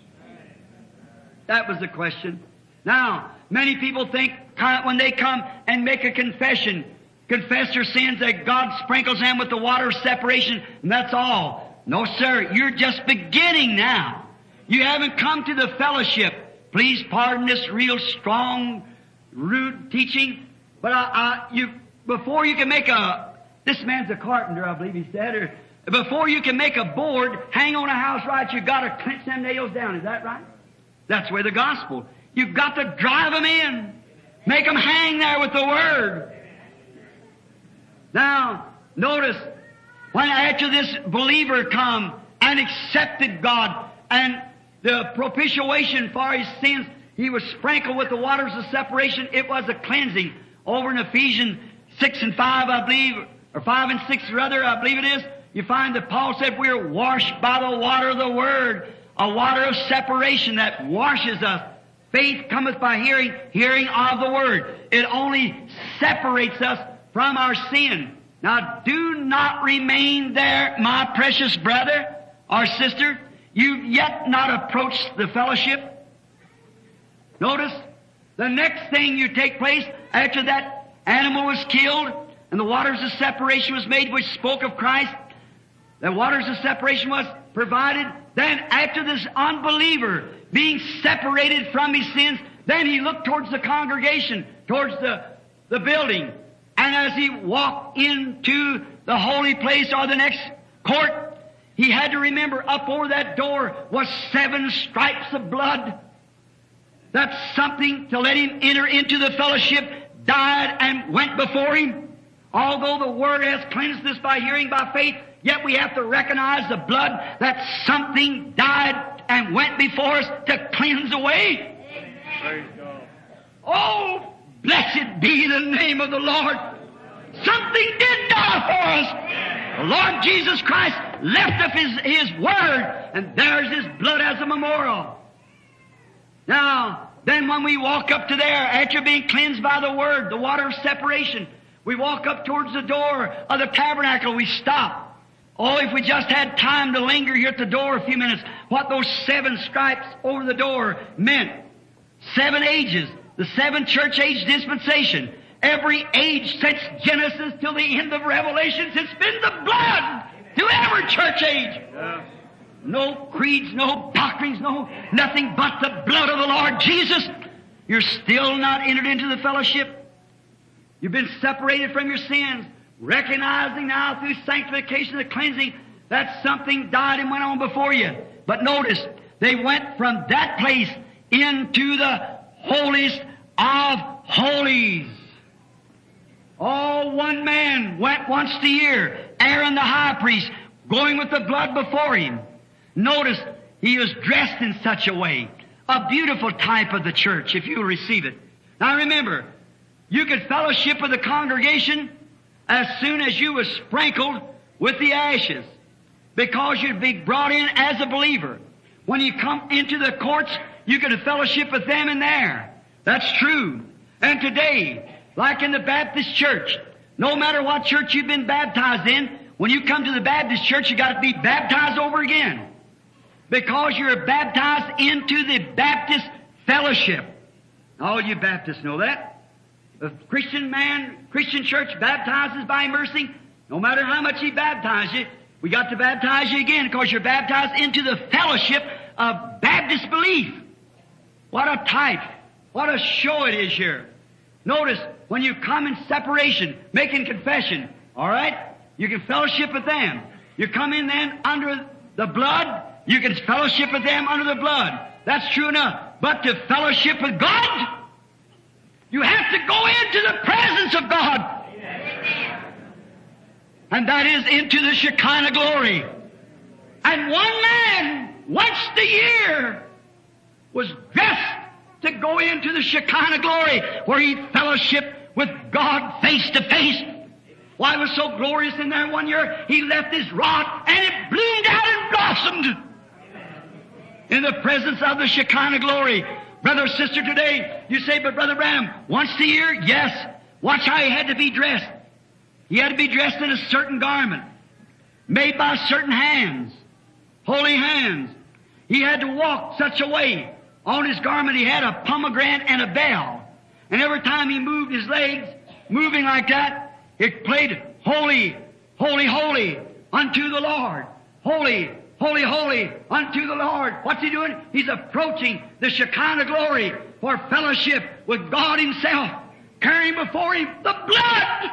That was the question. Now, many people think when they come and make a confession, confess their sins, that God sprinkles them with the water of separation, and that's all. No, sir, you're just beginning now. You haven't come to the fellowship. Please pardon this real strong, rude teaching, but before you can make this man's a carpenter, I believe he said, or before you can make a board hang on a house right, you've got to clench them nails down. Is that right? That's where the gospel. You've got to drive them in. Make them hang there with the Word. Now, notice, when after this believer come and accepted God and the propitiation for his sins, he was sprinkled with the waters of separation. It was a cleansing. Over in Ephesians 6 and 5, I believe, or 5 and 6 rather, I believe it is, you find that Paul said we're washed by the water of the Word, a water of separation that washes us. Faith cometh by hearing, hearing of the Word. It only separates us from our sin. Now, do not remain there, my precious brother or sister. You've yet not approached the fellowship. Notice, the next thing you take place after that animal was killed and the waters of separation was made, which spoke of Christ, the waters of separation was provided. Then after this unbeliever being separated from his sins, then he looked towards the congregation, towards the building. And as he walked into the holy place or the next court, he had to remember up over that door was 7 stripes of blood. That's something to let him enter into the fellowship, died and went before him. Although the Word has cleansed us by hearing by faith, yet we have to recognize the blood, that something died and went before us to cleanse away. Praise God. Oh, blessed be the name of the Lord. Something did die for us. The Lord Jesus Christ left up His Word, and there's His blood as a memorial. Now, then when we walk up to there, after being cleansed by the Word, the water of separation, we walk up towards the door of the tabernacle, we stop. Oh, if we just had time to linger here at the door a few minutes, what those 7 stripes over the door meant. 7 ages, the 7 church age dispensation. Every age since Genesis till the end of Revelations, it's been the blood to every church age. Yeah. no creeds, no doctrines, no nothing but the blood of the Lord Jesus, you're still not entered into the fellowship. You've been separated from your sins, recognizing now through sanctification and cleansing that something died and went on before you. But notice, they went from that place into the holiest of holies. All one man went once a year, Aaron the high priest, going with the blood before him. Notice, he was dressed in such a way. A beautiful type of the church, if you'll receive it. Now remember, you could fellowship with the congregation as soon as you were sprinkled with the ashes, because you'd be brought in as a believer. When you come into the courts, you could fellowship with them in there. That's true. And today, like in the Baptist church, no matter what church you've been baptized in, when you come to the Baptist church, you got to be baptized over again, because you're baptized into the Baptist fellowship. All you Baptists know that. A Christian man, Christian church baptizes by mercy. No matter how much he baptized you, we got to baptize you again, because you're baptized into the fellowship of Baptist belief. What a type. What a show it is here. Notice, when you come in separation, making confession, all right, you can fellowship with them. You come in then under the blood, you can fellowship with them under the blood. That's true enough. But to fellowship with God, you have to go into the presence of God. And that is into the Shekinah glory. And one man, once a year, was dressed to go into the Shekinah glory, where he fellowshiped with God face to face. Why, it was so glorious in there one year, he left his rod and it bloomed out and blossomed in the presence of the Shekinah glory. Brother or sister, today, you say, but Brother Branham, once a year? Yes. Watch how he had to be dressed. He had to be dressed in a certain garment, made by certain hands, holy hands. He had to walk such a way. On his garment he had a pomegranate and a bell. And every time he moved his legs, moving like that, it played holy, holy, holy unto the Lord. Holy, holy, holy unto the Lord. What's he doing? He's approaching the Shekinah glory for fellowship with God himself, carrying before him the blood.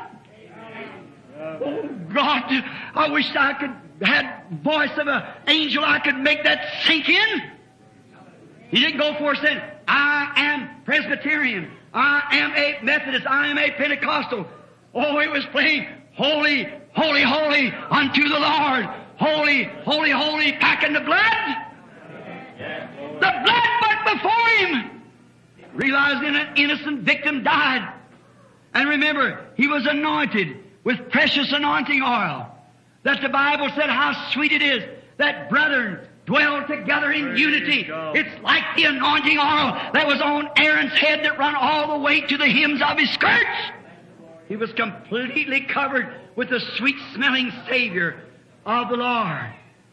Oh God, I wish I could had voice of an angel. I could make that sink in. He didn't go forth saying, I am Presbyterian, I am a Methodist, I am a Pentecostal. Oh, it was playing holy, holy, holy unto the Lord. Holy, holy, holy, packing the blood. The blood went before him. Realizing an innocent victim died. And remember, he was anointed with precious anointing oil. That the Bible said how sweet it is that brethren dwell together in unity. It's like the anointing oil that was on Aaron's head that run all the way to the hems of his skirts. He was completely covered with the sweet-smelling Savior of the Lord.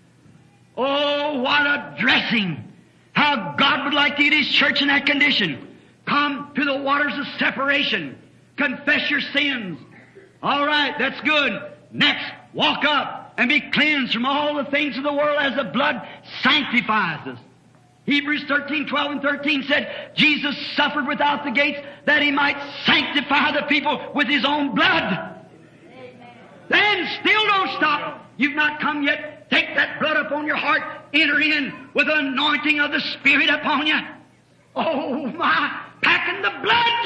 Oh, what a dressing! How God would like to get His church in that condition. Come to the waters of separation. Confess your sins. All right, that's good. Next, walk up and be cleansed from all the things of the world as the blood sanctifies us. Hebrews 13:12 and 13 said, Jesus suffered without the gates that He might sanctify the people with His own blood. Amen. Then still don't stop. You've not come yet. Take that blood upon your heart. Enter in with the anointing of the Spirit upon you. Oh my, packing the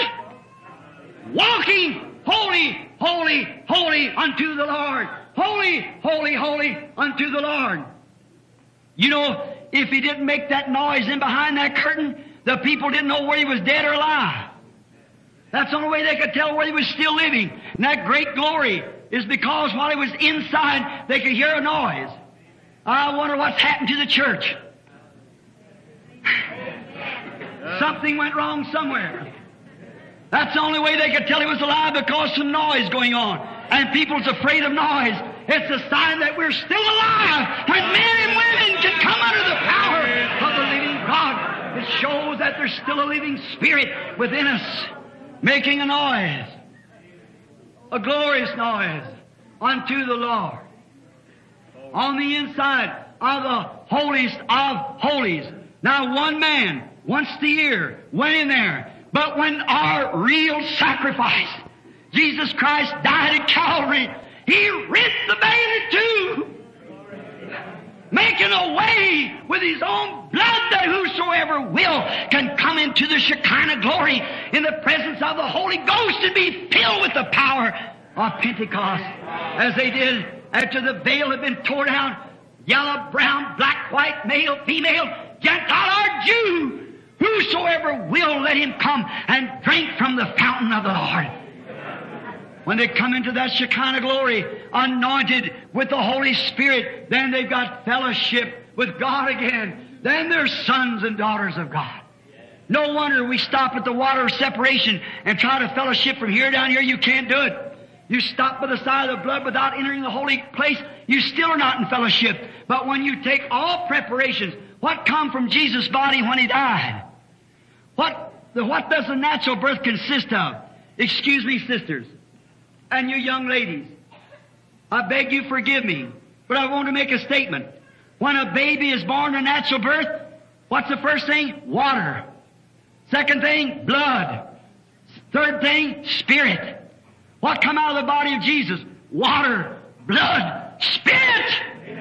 blood. Walking holy, holy, holy unto the Lord. Holy, holy, holy unto the Lord. You know, if he didn't make that noise in behind that curtain, the people didn't know whether he was dead or alive. That's the only way they could tell whether he was still living. And that great glory is because while he was inside, they could hear a noise. I wonder what's happened to the church. Something went wrong somewhere. That's the only way they could tell he was alive, because some noise going on. And people's afraid of noise. It's a sign that we're still alive. And men and women can come under the power of the living God. It shows that there's still a living Spirit within us, making a noise. A glorious noise unto the Lord. On the inside, of the holiest of holies. Now one man, once a year, went in there. But when our real sacrifice, Jesus Christ died at Calvary, He rent the veil in two, making a way with His own blood that whosoever will can come into the Shekinah glory in the presence of the Holy Ghost and be filled with the power of Pentecost, as they did after the veil had been torn down. Yellow, brown, black, white, male, female, Gentile or Jew, whosoever will, let him come and drink from the fountain of the Lord. When they come into that Shekinah glory, anointed with the Holy Spirit, then they've got fellowship with God again. Then they're sons and daughters of God. No wonder we stop at the water of separation and try to fellowship from here down here. You can't do it. You stop by the side of the blood without entering the holy place, you still are not in fellowship. But when you take all preparations, what come from Jesus' body when He died? What does the natural birth consist of? Excuse me, sisters, and you young ladies, I beg you forgive me, but I want to make a statement. When a baby is born to natural birth, what's the first thing? Water. Second thing, blood. Third thing, spirit. What come out of the body of Jesus? Water, blood, spirit.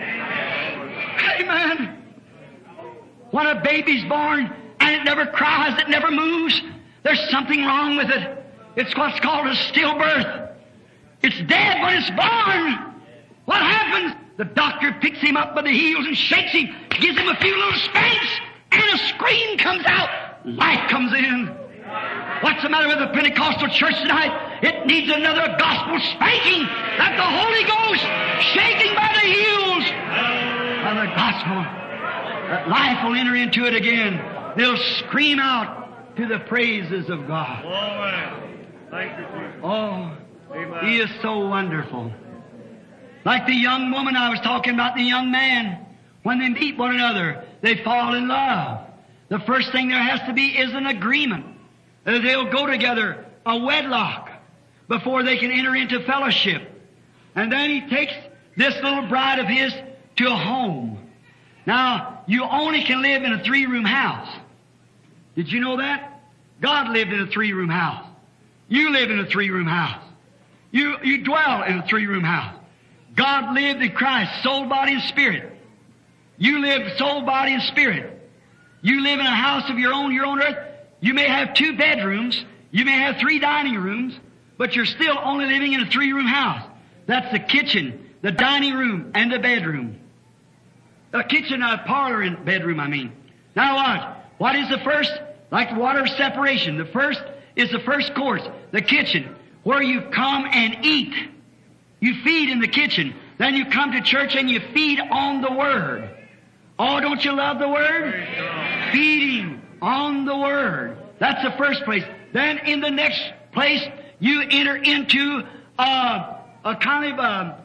Amen. When a baby's born and it never cries, it never moves, there's something wrong with it. It's what's called a stillbirth. It's dead when it's born. What happens? The doctor picks him up by the heels and shakes him, gives him a few little spanks, and a scream comes out. Life comes in. What's the matter with the Pentecostal church tonight? It needs another gospel spanking, like the Holy Ghost shaking by the heels of the gospel. That life will enter into it again. They'll scream out to the praises of God. Thank you, Jesus. Oh, Amen. He is so wonderful. Like the young woman I was talking about, the young man, when they meet one another, they fall in love. The first thing there has to be is an agreement. They'll go together, a wedlock, before they can enter into fellowship. And then He takes this little bride of His to a home. Now, you only can live in a 3-room house. Did you know that? God lived in a 3-room house. You live in a 3-room house. You dwell in a 3-room house. God lived in Christ, soul, body, and spirit. You live soul, body, and spirit. You live in a house of your own earth. You may have 2 bedrooms. You may have 3 dining rooms, but you're still only living in a 3-room house. That's the kitchen, the dining room, and the bedroom. A kitchen, a parlor, and bedroom, I mean. Now watch. What is the first? Like the water of separation. The first is the first course, the kitchen, where you come and eat. You feed in the kitchen. Then you come to church and you feed on the Word. Oh, don't you love the Word? Feeding on the Word. That's the first place. Then in the next place, you enter into a kind of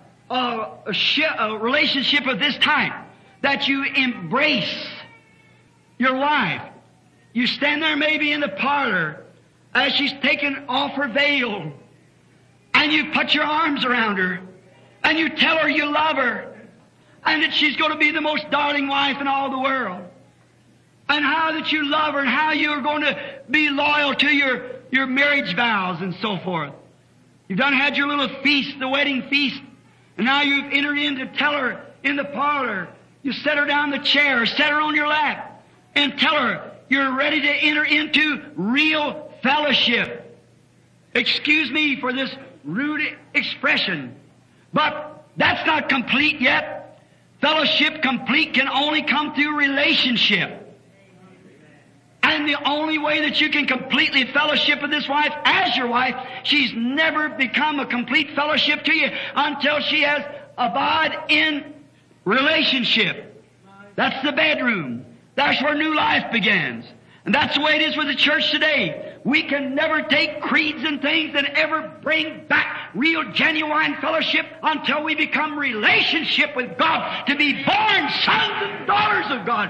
a relationship of this type, that you embrace your wife. You stand there maybe in the parlor as she's taking off her veil, and you put your arms around her, and you tell her you love her, and that she's going to be the most darling wife in all the world, and how that you love her, and how you're going to be loyal to your marriage vows and so forth. You've done had your little feast, the wedding feast, and now you've entered in to tell her in the parlor. You set her down in the chair, or set her on your lap, and tell her you're ready to enter into real fellowship. Excuse me for this rude expression, but that's not complete yet. Fellowship complete can only come through relationship. And the only way that you can completely fellowship with this wife as your wife, she's never become a complete fellowship to you until she has abide in relationship. That's the bedroom. That's where new life begins. And that's the way it is with the church today. We can never take creeds and things and ever bring back real, genuine fellowship until we become relationship with God, to be born sons and daughters of God.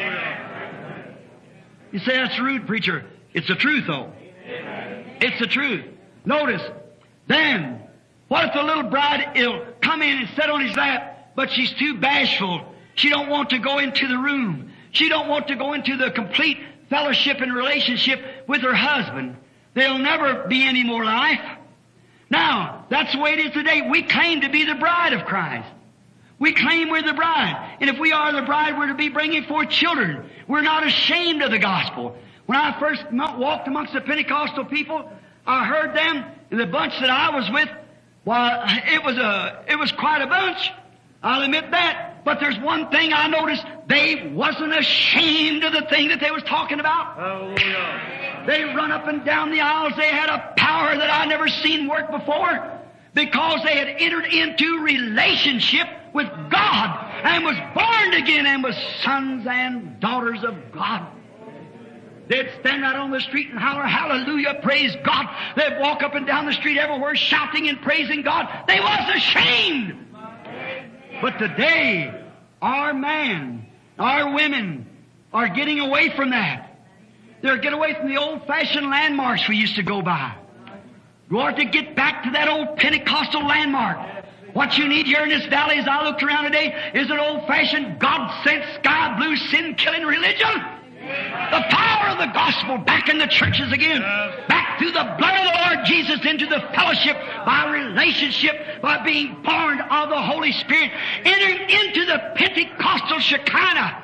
You say, that's rude, preacher. It's the truth, though. It's the truth. Notice, then, what if the little bride will come in and sit on his lap, but she's too bashful. She don't want to go into the room. She don't want to go into the complete fellowship and relationship with her husband. There'll never be any more life. Now, that's the way it is today. We claim to be the bride of Christ. We claim we're the bride. And if we are the bride, we're to be bringing forth children. We're not ashamed of the gospel. When I first walked amongst the Pentecostal people, I heard them, and the bunch that I was with, well, it was quite a bunch. I'll admit that. But there's one thing I noticed. They wasn't ashamed of the thing that they was talking about. Hallelujah. They run up and down the aisles. They had a power that I never seen work before, because they had entered into relationship with God and was born again and was sons and daughters of God. They'd stand out on the street and holler, hallelujah, praise God. They'd walk up and down the street everywhere shouting and praising God. They wasn't ashamed. But today, our men, our women are getting away from that. They're getting away from the old-fashioned landmarks we used to go by. You ought to get back to that old Pentecostal landmark. What you need here in this valley, as I looked around today, is an old-fashioned, God-sent, sky-blue, sin-killing religion. The power of the gospel back in the churches again. Back through the blood of the Lord Jesus into the fellowship by relationship, by being born of the Holy Spirit, entering into the Pentecostal Shekinah.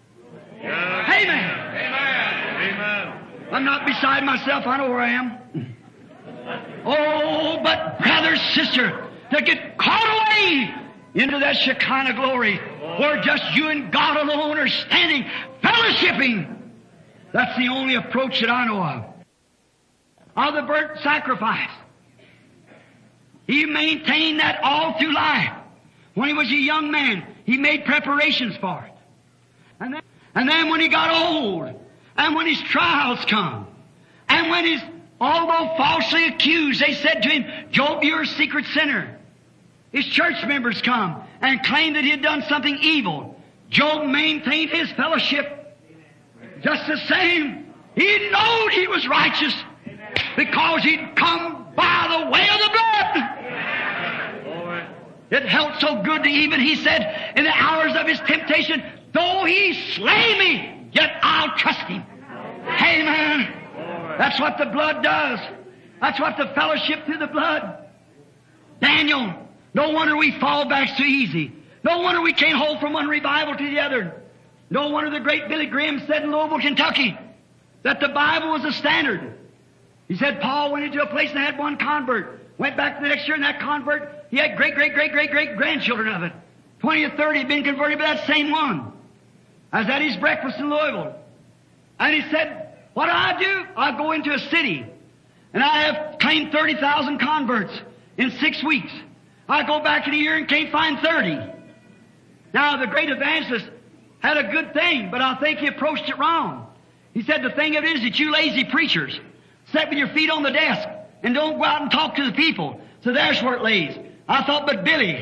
Amen. Amen. I'm not beside myself. I know where I am. Oh, but brother, sister, to get caught away into that Shekinah glory, where just you and God alone are standing, fellowshipping. That's the only approach that I know of. Of the burnt sacrifice. He maintained that all through life. When he was a young man, he made preparations for it. And then when he got old, and when his trials come, and when he's, although falsely accused, they said to him, Job, you're a secret sinner. His church members come and claim that he had done something evil. Job maintained his fellowship just the same. He knowed he was righteous because he'd come by the way of the blood. It felt so good to even, he said, in the hours of his temptation, though he slay me, yet I'll trust him. Amen. That's what the blood does. That's what the fellowship through the blood. Daniel, no wonder we fall back so easy. No wonder we can't hold from one revival to the other. No wonder the great Billy Graham said in Louisville, Kentucky, that the Bible was a standard. He said Paul went into a place and had one convert. Went back the next year, and that convert, he had great-grandchildren of it. 20 or 30 had been converted by that same one. I was at his breakfast in Louisville. And he said, what do I do? I go into a city, and I have claimed 30,000 converts in 6 weeks. I go back in a year and can't find 30. Now, the great evangelist had a good thing, but I think he approached it wrong. He said the thing of it is that you lazy preachers sit with your feet on the desk and don't go out and talk to the people. So there's where it lays. I thought, but Billy,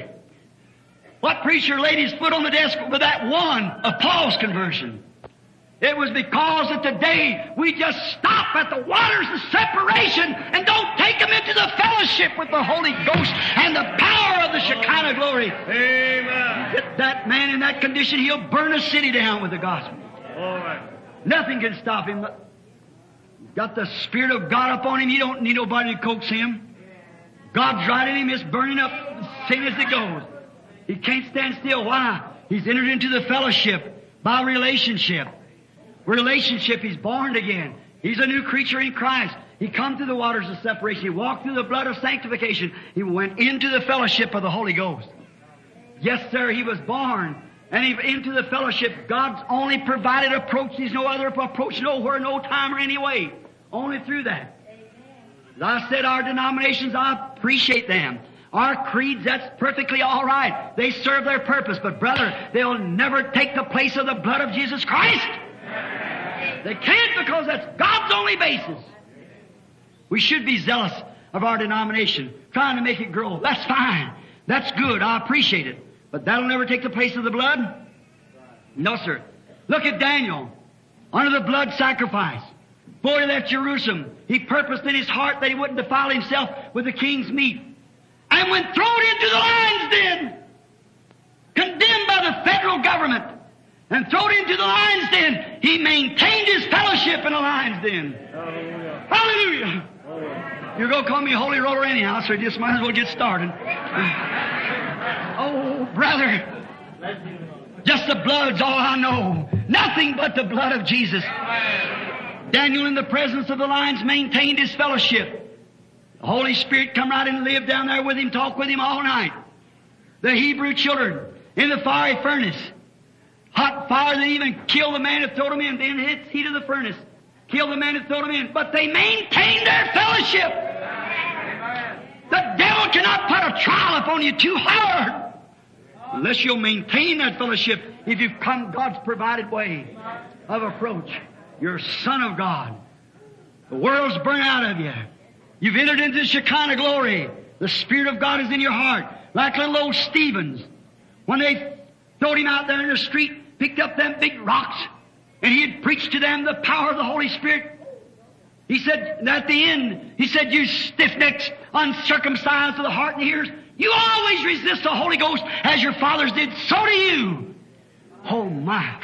what preacher laid his foot on the desk with that one of Paul's conversion? It was because that today we just stop at the waters of separation and don't take them into the fellowship with the Holy Ghost and the power of the Shekinah glory. Amen. Get that man in that condition, he'll burn a city down with the gospel. All right. Nothing can stop him. Got the Spirit of God upon him. You don't need nobody to coax him. God's right in him. It's burning up as soon as it goes. He can't stand still. Why? He's entered into the fellowship by relationship. Relationship, he's born again. He's a new creature in Christ. He come through the waters of separation. He walked through the blood of sanctification. He went into the fellowship of the Holy Ghost. Yes, sir, he was born. And he into the fellowship. God's only provided approach. There's no other approach, nowhere, no time, or any way. Only through that. As I said, our denominations, I appreciate them. Our creeds, that's perfectly all right. They serve their purpose. But brother, they'll never take the place of the blood of Jesus Christ. They can't, because that's God's only basis. We should be zealous of our denomination, trying to make it grow. That's fine. That's good. I appreciate it. But that'll never take the place of the blood? No, sir. Look at Daniel. Under the blood sacrifice. Before he left Jerusalem, he purposed in his heart that he wouldn't defile himself with the king's meat. And when thrown into the lion's den, condemned by the federal government, and thrown into the lion's den, he maintained his fellowship in the lion's den. Hallelujah. Hallelujah! You're going to call me a holy roller anyhow, so you just might as well get started. Oh, brother, just the blood's all I know. Nothing but the blood of Jesus. Daniel, in the presence of the lions, maintained his fellowship. The Holy Spirit come right and lived down there with him, talked with him all night. The Hebrew children in the fiery furnace. Hot fire that even killed the man that threw them in. Then hit heat of the furnace. Killed the man that threw them in. But they maintained their fellowship. The devil cannot put a trial upon you too hard unless you'll maintain that fellowship. If you've come God's provided way of approach, you're a son of God. The world's burnt out of you. You've entered into the Shekinah glory. The Spirit of God is in your heart. Like little old Stevens. When they throwed him out there in the street, picked up them big rocks, and he had preached to them the power of the Holy Spirit. He said, at the end, he said, you stiff-necks, uncircumcised of the heart and the ears, you always resist the Holy Ghost as your fathers did, so do you. Oh my.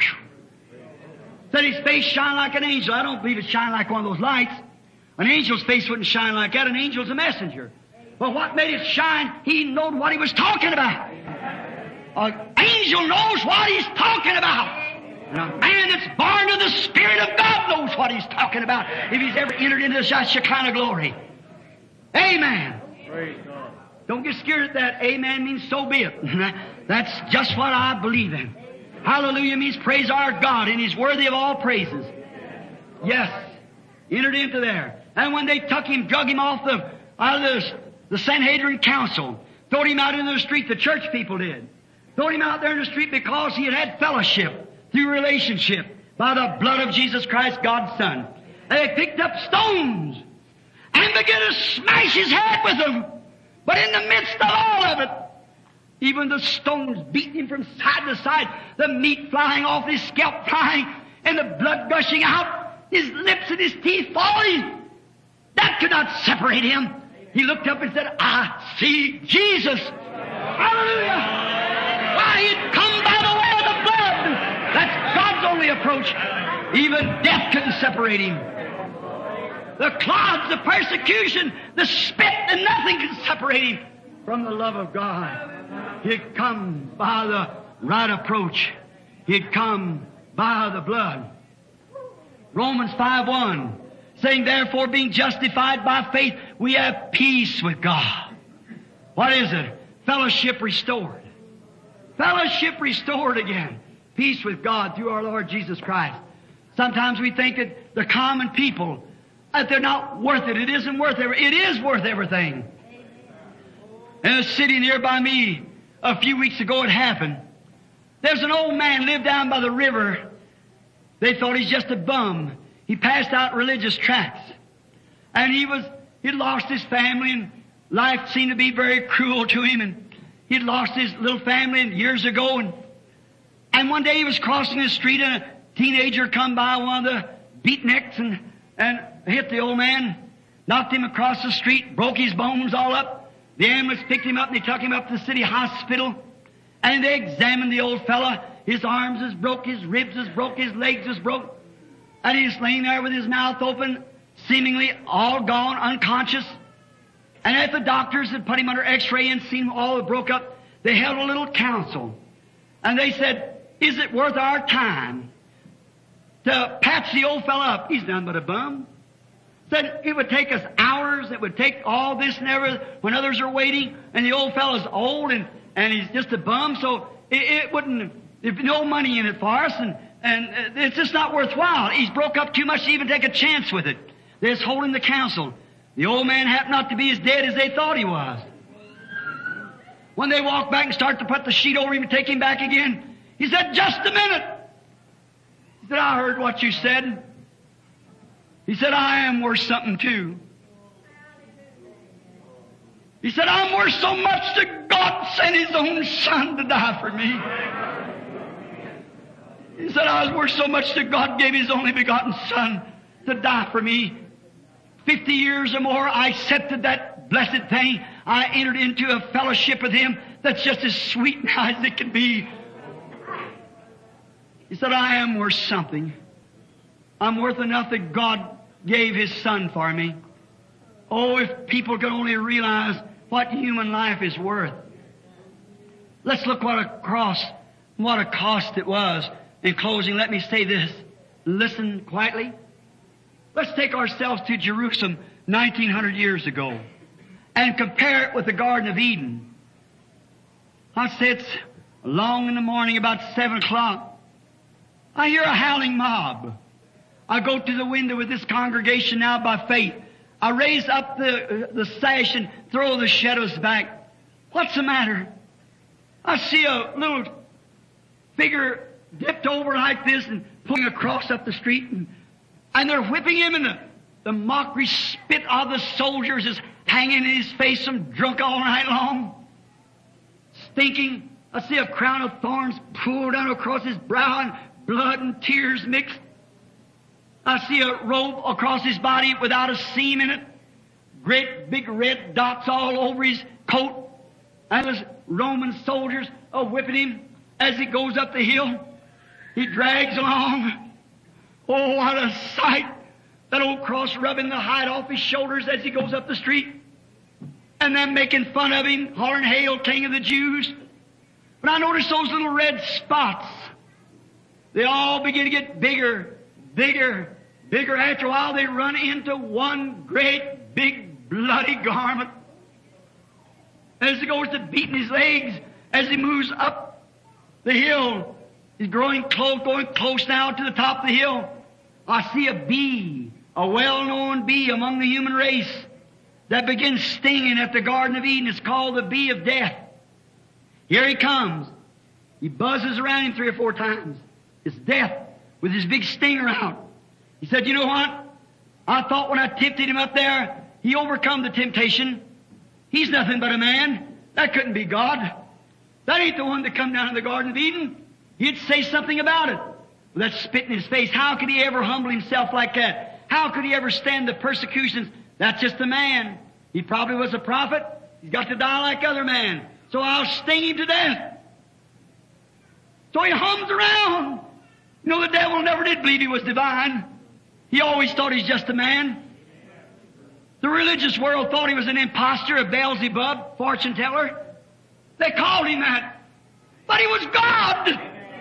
Said his face shine like an angel. I don't believe it shine like one of those lights. An angel's face wouldn't shine like that. An angel's a messenger. But what made it shine? He knew what he was talking about. An angel knows what he's talking about. And a man that's born of the Spirit of God knows what he's talking about if he's ever entered into the Shekinah glory. Amen. Praise God. Don't get scared at that. Amen means so be it. That's just what I believe in. Hallelujah means praise our God, and He's worthy of all praises. Yes. Entered into there. And when they took him, drug him out of the Sanhedrin council, throwed him out into the street, the church people did. Throwed him out there in the street because he had had fellowship through relationship by the blood of Jesus Christ, God's Son. And they picked up stones and began to smash his head with them. But in the midst of all of it, even the stones beating him from side to side, the meat flying off his scalp flying, and the blood gushing out, his lips and his teeth falling, that could not separate him. He looked up and said, I see Jesus. Hallelujah. Why, he'd come by the way of the blood. That's God's only approach. Even death couldn't separate him. The clouds, the persecution, the spit, and nothing can separate him from the love of God. He'd come by the right approach. He'd come by the blood. Romans 5:1, saying, therefore, being justified by faith, we have peace with God. What is it? Fellowship restored. Fellowship restored again. Peace with God through our Lord Jesus Christ. Sometimes we think that the common people, that they're not worth it. It isn't worth it. It is worth everything. In a city nearby me, a few weeks ago it happened. There's an old man lived down by the river. They thought he's just a bum. He passed out religious tracts. And he'd lost his family, and life seemed to be very cruel to him, and he'd lost his little family years ago, and one day he was crossing the street, and a teenager come by, one of the beatniks, and hit the old man, knocked him across the street, broke his bones all up. The ambulance picked him up, and they took him up to the city hospital, and they examined the old fella. His arms is broke, his ribs is broke, his legs is broke. And he's laying there with his mouth open, seemingly all gone, unconscious. And after the doctors had put him under x-ray and seen all broke up, they held a little council. And they said, is it worth our time to patch the old fella up? He's nothing but a bum. Said it would take us hours, it would take all this and everything when others are waiting, and the old fella's old and he's just a bum, so it wouldn't, there's no money in it for us, and it's just not worthwhile. He's broke up too much to even take a chance with it. They're just holding the council. The old man happened not to be as dead as they thought he was. When they walked back and started to put the sheet over him and take him back again, he said, just a minute. He said, I heard what you said. He said, I am worth something too. He said, I'm worth so much that God sent His own Son to die for me. He said, I was worth so much that God gave His only begotten Son to die for me. 50 years or more, I accepted that blessed thing. I entered into a fellowship with Him that's just as sweet now as it can be. He said, I am worth something. I'm worth enough that God gave His Son for me. Oh, if people could only realize what human life is worth. Let's look what a cross, what a cost it was. In closing, let me say this. Listen quietly. Let's take ourselves to Jerusalem 1900 years ago and compare it with the Garden of Eden. I say it's long in the morning, about 7 o'clock. I hear a howling mob. I go to the window with this congregation now by faith. I raise up the sash and throw the shadows back. What's the matter? I see a little figure dipped over like this and pulling across up the street, and they're whipping him, and the mockery spit of the soldiers is hanging in his face, some drunk all night long, stinking. I see a crown of thorns pulled down across his brow and blood and tears mixed. I see a robe across his body without a seam in it, great big red dots all over his coat, and there's Roman soldiers whipping him as he goes up the hill. He drags along. Oh, what a sight! That old cross rubbing the hide off his shoulders as he goes up the street. And them making fun of him, hollering, Hail, King of the Jews. But I notice those little red spots. They all begin to get bigger, bigger, bigger. After a while, they run into one great, big, bloody garment. As he goes to beating his legs, as he moves up the hill, he's going close now to the top of the hill. I see a bee, a well-known bee among the human race that begins stinging at the Garden of Eden. It's called the bee of death. Here he comes. He buzzes around him 3 or 4 times. It's death with his big stinger out. He said, you know what? I thought when I tempted him up there, he overcome the temptation. He's nothing but a man. That couldn't be God. That ain't the one that come down in the Garden of Eden. He'd say something about it. With that spit in his face, how could he ever humble himself like that? How could he ever stand the persecutions? That's just a man. He probably was a prophet. He's got to die like other men. So I'll sting him to death. So he hums around. You know, the devil never did believe he was divine. He always thought he's just a man. The religious world thought he was an impostor, a Beelzebub, fortune teller. They called him that. But he was God.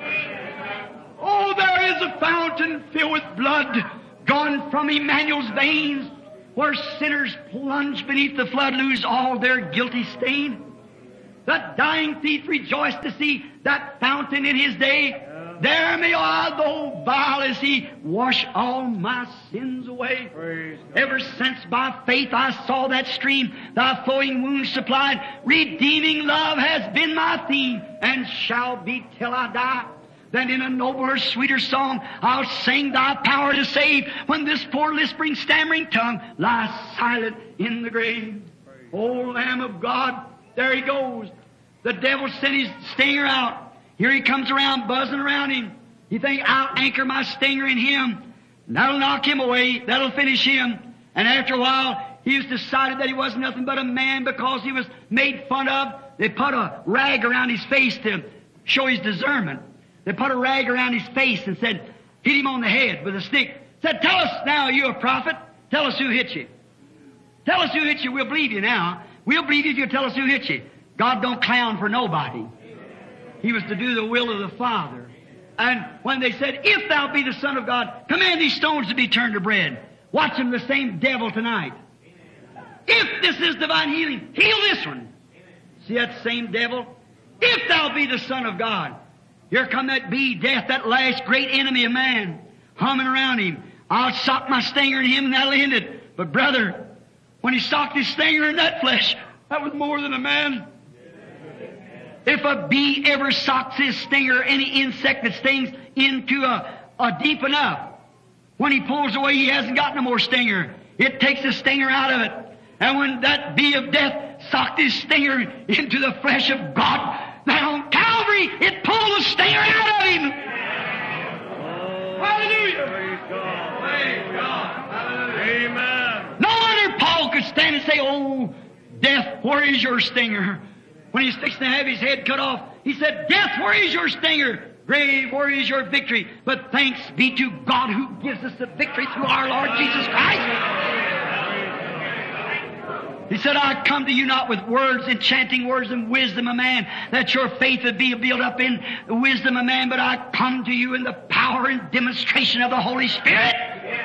Oh, there is a fountain filled with blood gone from Emmanuel's veins, where sinners plunge beneath the flood lose all their guilty stain. That dying thief rejoiced to see that fountain in his day. There may I, though vile as he, wash all my sins away. Ever since by faith I saw that stream, thy flowing wounds supplied, redeeming love has been my theme, and shall be till I die. Then in a nobler, sweeter song, I'll sing thy power to save, when this poor lisping, stammering tongue lies silent in the grave. O Lamb of God, there he goes. The devil sent his stinger out. Here he comes around, buzzing around him. You think, I'll anchor my stinger in him. That'll knock him away. That'll finish him. And after a while, he's decided that he wasn't nothing but a man because he was made fun of. They put a rag around his face to show his discernment. They put a rag around his face and said, hit him on the head with a stick. Said, tell us now, you're a prophet. Tell us who hit you. Tell us who hit you. We'll believe you now. We'll believe you if you tell us who hit you. God don't clown for nobody. He was to do the will of the Father. And when they said, if thou be the Son of God, command these stones to be turned to bread. Watch him, the same devil tonight. If this is divine healing, heal this one. See that same devil? If thou be the Son of God. Here come that bee, death, that last great enemy of man, humming around him. I'll sock my stinger in him and that'll end it. But brother, when he socked his stinger in that flesh, that was more than a man. If a bee ever socks his stinger, any insect that stings, into a deep enough, when he pulls away, he hasn't got no more stinger. It takes the stinger out of it. And when that bee of death socked his stinger into the flesh of God, now on Calvary, it pulled the stinger out of him. Hallelujah. Praise God. Praise God. Amen. No wonder Paul could stand and say, oh, death, where is your stinger? when he's fixing to have his head cut off, he said, "Death, where is your stinger? Grave, where is your victory? But thanks be to God who gives us the victory through our Lord Jesus Christ." He said, "I come to you not with words, enchanting words and wisdom of man, that your faith would be built up in the wisdom of man, but I come to you in the power and demonstration of the Holy Spirit."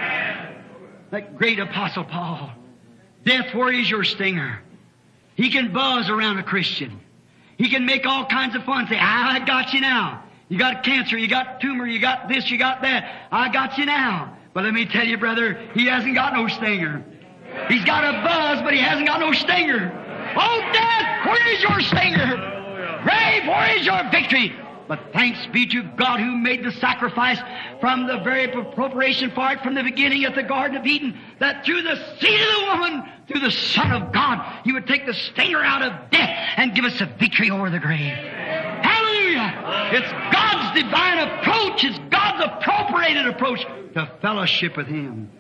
That great Apostle Paul. Death, where is your stinger? He can buzz around a Christian. He can make all kinds of fun, say, "I got you now. You got cancer, you got tumor, you got this, you got that. I got you now." But let me tell you, brother, he hasn't got no stinger. He's got a buzz, but he hasn't got no stinger. "Oh, death, where is your stinger? Grave, where is your victory?" But thanks be to God who made the sacrifice from the very appropriation for it from the beginning at the Garden of Eden, that through the seed of the woman, through the Son of God, He would take the stinger out of death and give us a victory over the grave. Hallelujah! It's God's divine approach. It's God's appropriated approach to fellowship with Him.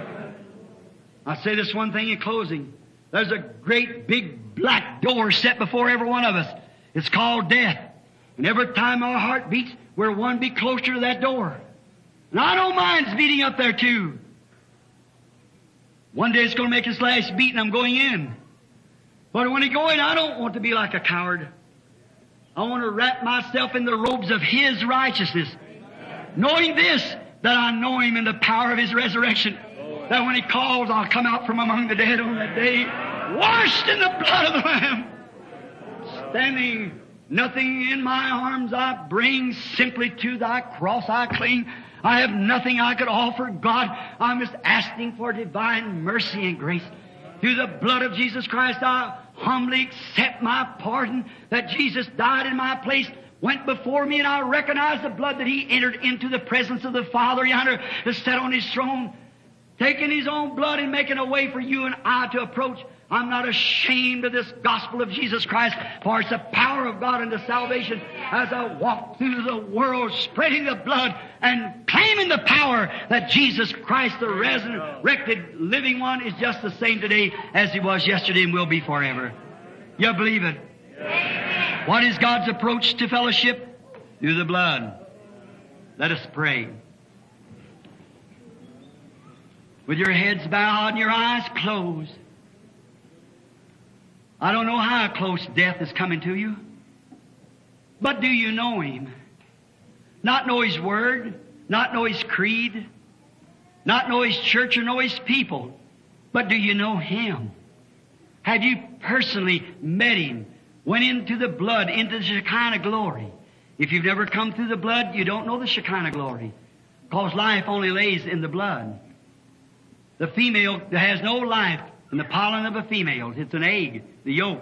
I'll say this one thing in closing. There's a great big black door set before every one of us. It's called death. And every time our heart beats, we're one beat closer to that door. And I know mine's beating up there too. One day it's going to make its last beat and I'm going in. But when I go in, I don't want to be like a coward. I want to wrap myself in the robes of His righteousness. Knowing this, that I know Him in the power of His resurrection. That when He calls, I'll come out from among the dead on that day, washed in the blood of the Lamb. Standing, nothing in my arms I bring, simply to Thy cross I cling. I have nothing I could offer, God. I'm just asking for divine mercy and grace. Through the blood of Jesus Christ, I humbly accept my pardon, that Jesus died in my place, went before me, and I recognize the blood that He entered into the presence of the Father yonder to sit on His throne, taking His own blood and making a way for you and I to approach. I'm not ashamed of this gospel of Jesus Christ, for it's the power of God unto salvation as I walk through the world spreading the blood and claiming the power that Jesus Christ, the resurrected living one, is just the same today as He was yesterday and will be forever. You believe it? Yes. What is God's approach to fellowship? Through the blood. Let us pray. With your heads bowed and your eyes closed. I don't know how close death is coming to you, but do you know Him? Not know His Word, not know His creed, not know His church or know His people, but do you know Him? Have you personally met Him, went into the blood, into the Shekinah glory? If you've never come through the blood, you don't know the Shekinah glory, because life only lays in the blood. The female has no life in the pollen of a female. It's an egg, the yolk.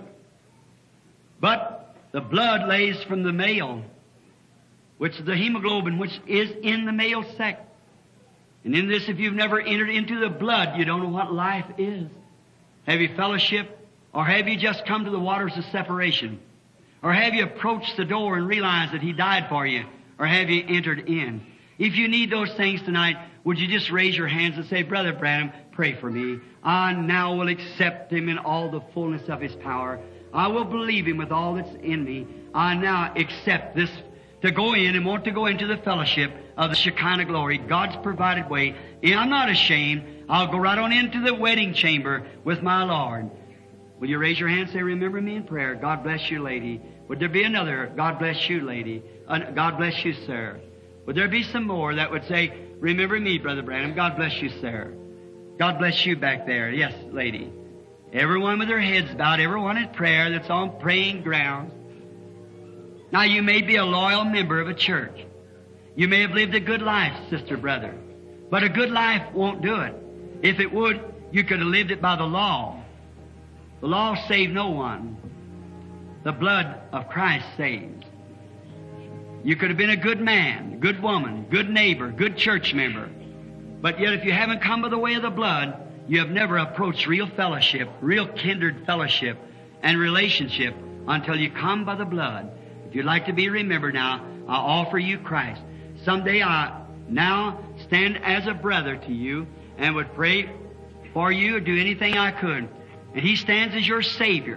But the blood lays from the male, which is the hemoglobin, which is in the male sex. And in this, if you've never entered into the blood, you don't know what life is. Have you fellowship, or have you just come to the waters of separation? Or have you approached the door and realized that He died for you? Or have you entered in? If you need those things tonight, would you just raise your hands and say, "Brother Branham, pray for me. I now will accept Him in all the fullness of His power. I will believe Him with all that's in me. I now accept this to go in and want to go into the fellowship of the Shekinah glory, God's provided way. And I'm not ashamed. I'll go right on into the wedding chamber with my Lord." Will you raise your hand and say, "Remember me in prayer"? God bless you, lady. Would there be another? God bless you, lady. God bless you, sir. Would there be some more that would say, "Remember me, Brother Branham"? God bless you, sir. God bless you back there. Yes, lady. Everyone with their heads bowed, everyone in prayer that's on praying ground. Now, you may be a loyal member of a church. You may have lived a good life, sister, brother. But a good life won't do it. If it would, you could have lived it by the law. The law saved no one. The blood of Christ saves. You could have been a good man, good woman, good neighbor, good church member. But yet if you haven't come by the way of the blood, you have never approached real fellowship, real kindred fellowship and relationship until you come by the blood. If you'd like to be remembered now, I offer you Christ. Someday I now stand as a brother to you and would pray for you or do anything I could. And He stands as your Savior.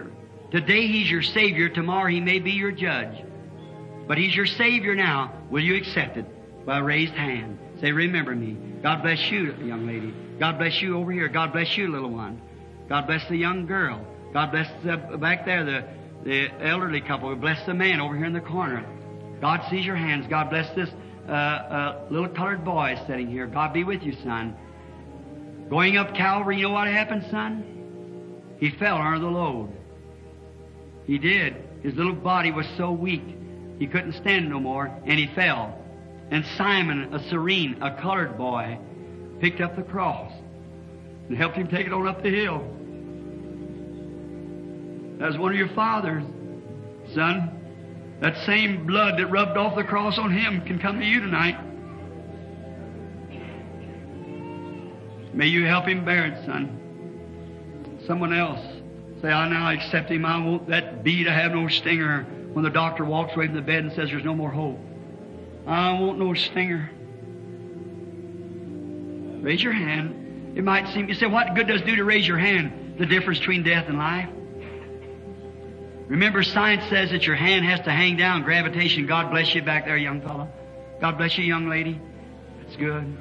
Today He's your Savior. Tomorrow He may be your judge. But He's your Savior now. Will you accept it? By a raised hand. Say, remember me. God bless you, young lady. God bless you over here. God bless you, little one. God bless the young girl. God bless back there, the elderly couple. Bless the man over here in the corner. God sees your hands. God bless this little colored boy sitting here. God be with you, son. Going up Calvary, you know what happened, son? He fell under the load. He did. His little body was so weak, he couldn't stand no more, and he fell. And Simon, a Cyrene, a colored boy, picked up the cross and helped him take it on up the hill. That was one of your fathers, son. That same blood that rubbed off the cross on him can come to you tonight. May you help him bear it, son. Someone else. Say, I now accept him. I want that bee to have no stinger when the doctor walks away from the bed and says there's no more hope. I want no stinger. Raise your hand. It might seem, you say, what good does it do to raise your hand? The difference between death and life. Remember, science says that your hand has to hang down. Gravitation. God bless you back there, young fellow. God bless you, young lady. That's good.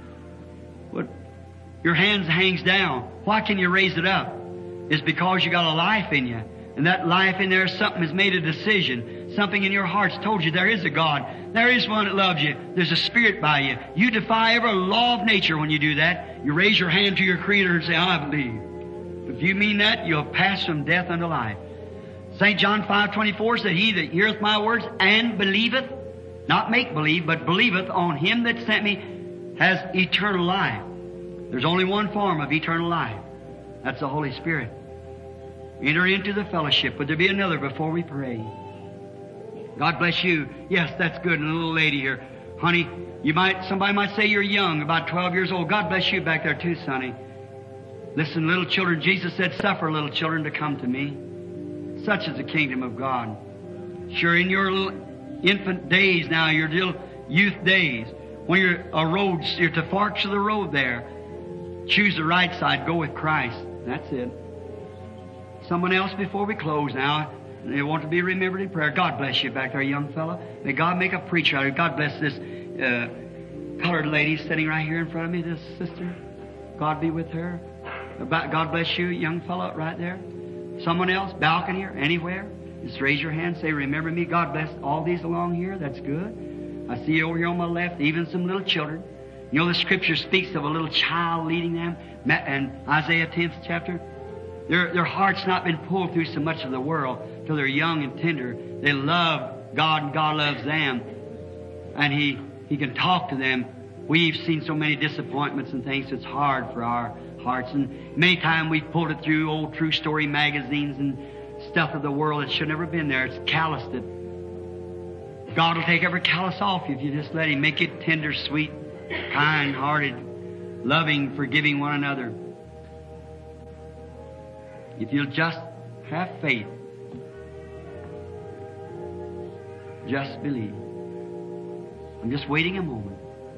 But your hand hangs down. Why can you raise it up? It's because you got a life in you. And that life in there, something has made a decision. Something in your heart's told you there is a God. There is one that loves you. There's a Spirit by you. You defy every law of nature when you do that. You raise your hand to your Creator and say, I believe. If you mean that, you'll pass from death unto life. St. John 5:24 said, He that heareth my words and believeth, not make believe, but believeth on Him that sent me, has eternal life. There's only one form of eternal life. That's the Holy Spirit. Enter into the fellowship. Would there be another before we pray? God bless you. Yes, that's good. And a little lady here. Honey, somebody might say you're young, about 12 years old. God bless you back there too, sonny. Listen, little children, Jesus said, suffer little children to come to me. Such is the kingdom of God. Sure, in your little infant days now, your little youth days, when you're at the forks of the road there, choose the right side, go with Christ. That's it. Someone else before we close now. They want to be remembered in prayer. God bless you back there, young fellow. May God make a preacher out of you. God bless this colored lady sitting right here in front of me, this sister. God be with her. God bless you, young fellow, right there. Someone else, balcony or anywhere. Just raise your hand, say, remember me. God bless all these along here. That's good. I see you over here on my left, even some little children. You know, the Scripture speaks of a little child leading them. And Isaiah 10th chapter. Their heart's not been pulled through so much of the world till they're young and tender. They love God and God loves them. And He can talk to them. We've seen so many disappointments and things. It's hard for our hearts. And many times we've pulled it through old true story magazines and stuff of the world that should never been there. It's calloused it. God will take every callous off you if you just let Him. Make it tender, sweet, kind-hearted, loving, forgiving one another. If you'll just have faith, just believe. I'm just waiting a moment.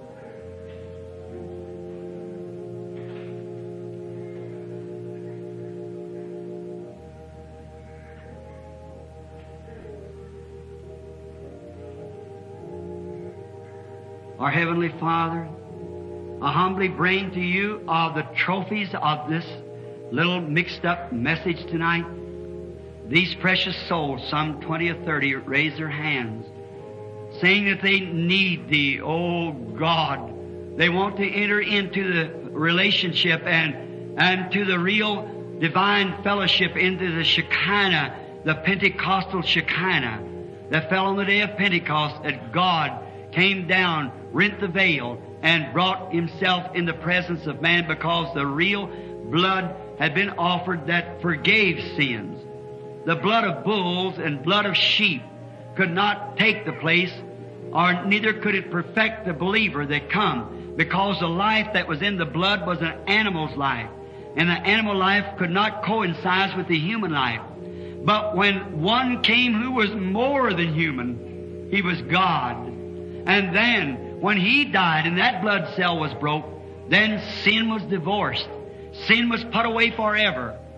Our Heavenly Father, I humbly bring to you all the trophies of this little mixed up message tonight. These precious souls, some 20 or 30, raise their hands, saying that they need Thee, oh God. They want to enter into the relationship and to the real divine fellowship, into the Shekinah, the Pentecostal Shekinah that fell on the day of Pentecost, that God came down, rent the veil, and brought Himself in the presence of man, because the real blood had been offered that forgave sins. The blood of bulls and blood of sheep could not take the place, or neither could it perfect the believer that come, because the life that was in the blood was an animal's life, and the animal life could not coincide with the human life. But when one came who was more than human, He was God. And then, when He died and that blood cell was broke, then sin was divorced. Sin was put away forever.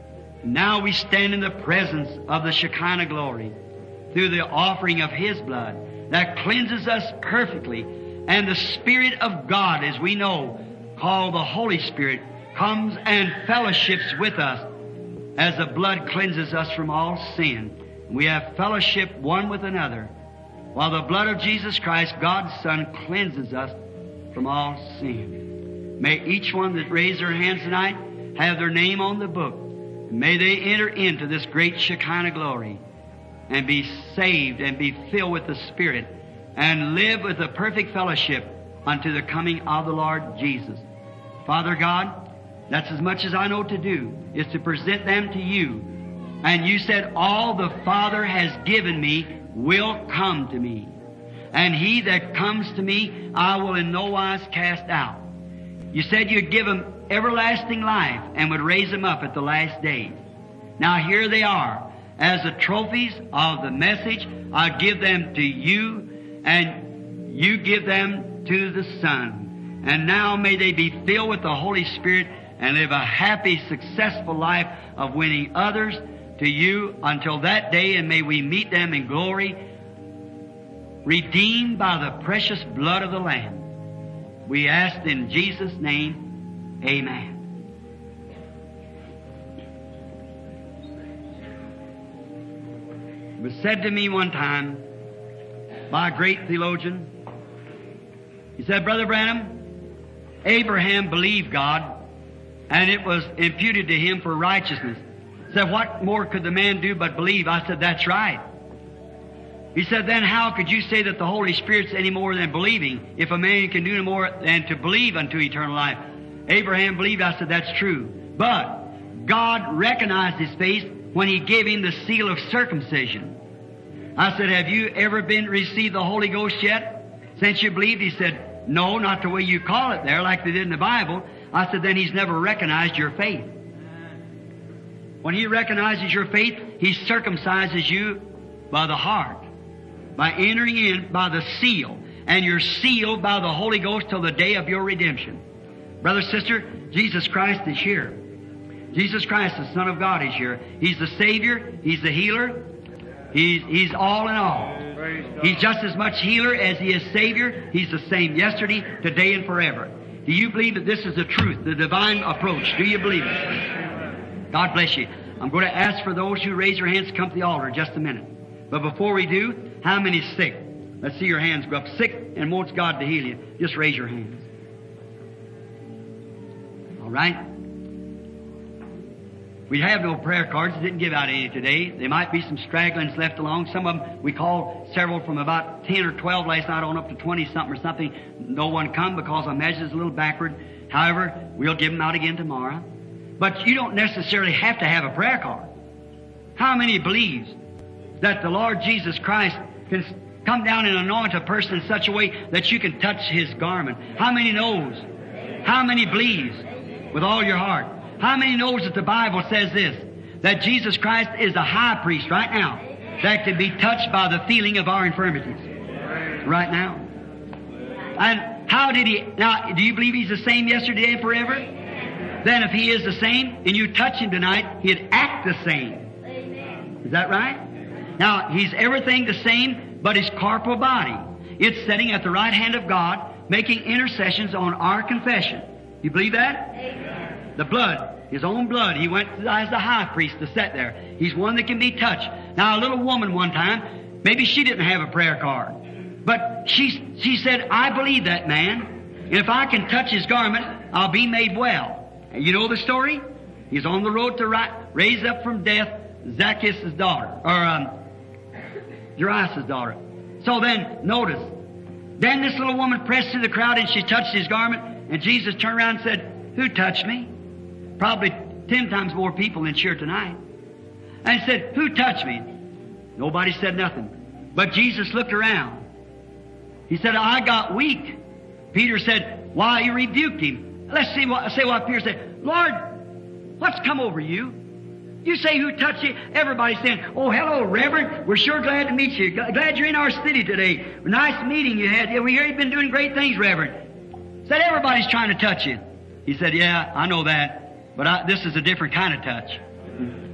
Now we stand in the presence of the Shekinah glory through the offering of His blood that cleanses us perfectly. And the Spirit of God, as we know, called the Holy Spirit, comes and fellowships with us as the blood cleanses us from all sin. We have fellowship one with another, while the blood of Jesus Christ, God's Son, cleanses us from all sin. May each one that raised their hands tonight have their name on the book. May they enter into this great Shekinah glory and be saved and be filled with the Spirit and live with a perfect fellowship unto the coming of the Lord Jesus. Father God, that's as much as I know to do, is to present them to You. And You said, all the Father has given Me will come to Me. And he that comes to Me, I will in no wise cast out. You said You'd give them everlasting life and would raise them up at the last day. Now here they are. As the trophies of the message, I give them to You, and You give them to the Son. And now may they be filled with the Holy Spirit and live a happy, successful life of winning others to You until that day, and may we meet them in glory, redeemed by the precious blood of the Lamb. We ask in Jesus' name, amen. It was said to me one time by a great theologian. He said, Brother Branham, Abraham believed God, and it was imputed to him for righteousness. He said, what more could the man do but believe? I said, that's right. He said, then how could you say that the Holy Spirit's any more than believing if a man can do no more than to believe unto eternal life? Abraham believed. I said, that's true. But God recognized his faith when He gave him the seal of circumcision. I said, have you ever received the Holy Ghost yet since you believed? He said, no, not the way you call it there like they did in the Bible. I said, then He's never recognized your faith. When He recognizes your faith, He circumcises you by the heart, by entering in by the seal. And you're sealed by the Holy Ghost till the day of your redemption. Brother, sister, Jesus Christ is here. Jesus Christ, the Son of God, is here. He's the Savior. He's the healer. He's all in all. He's just as much healer as He is Savior. He's the same yesterday, today, and forever. Do you believe that this is the truth, the divine approach? Do you believe it? God bless you. I'm going to ask for those who raise your hands to come to the altar in just a minute. But before we do, how many's sick? Let's see your hands go up. Sick and wants God to heal you. Just raise your hands. All right? We have no prayer cards. Didn't give out any today. There might be some stragglings left along. Some of them, we called several from about 10 or 12 last night on up to 20-something or something. No one come because our measure's a little backward. However, we'll give them out again tomorrow. But you don't necessarily have to have a prayer card. How many believes that the Lord Jesus Christ can come down and anoint a person in such a way that you can touch His garment? How many knows? How many believes with all your heart? How many knows that the Bible says this, that Jesus Christ is a high priest right now that can be touched by the feeling of our infirmities right now? And how did He, now do you believe He's the same yesterday and forever? Then if He is the same and you touch Him tonight, He'd act the same. Is that right? Now, He's everything the same but His corporal body. It's sitting at the right hand of God making intercessions on our confession. You believe that? Amen. The blood, His own blood, He went as the high priest to sit there. He's one that can be touched. Now, a little woman one time, maybe she didn't have a prayer card, but she said, I believe that man, and if I can touch his garment, I'll be made well. And you know the story? He's on the road to raise up from death Zacchaeus' daughter, or Jairus' daughter. So then, notice, then this little woman pressed through the crowd and she touched his garment, and Jesus turned around and said, who touched me? Probably 10 times more people than here tonight. And he said, who touched me? Nobody said nothing. But Jesus looked around. He said, I got weak. Peter said, why? He rebuked him. Let's say what Peter said. Lord, what's come over you? You say who touched you? Everybody's saying, oh, hello, Reverend. We're sure glad to meet you. Glad you're in our city today. Nice meeting you had. Yeah, we hear you've been doing great things, Reverend. Said everybody's trying to touch you. He said, yeah, I know that. But this is a different kind of touch.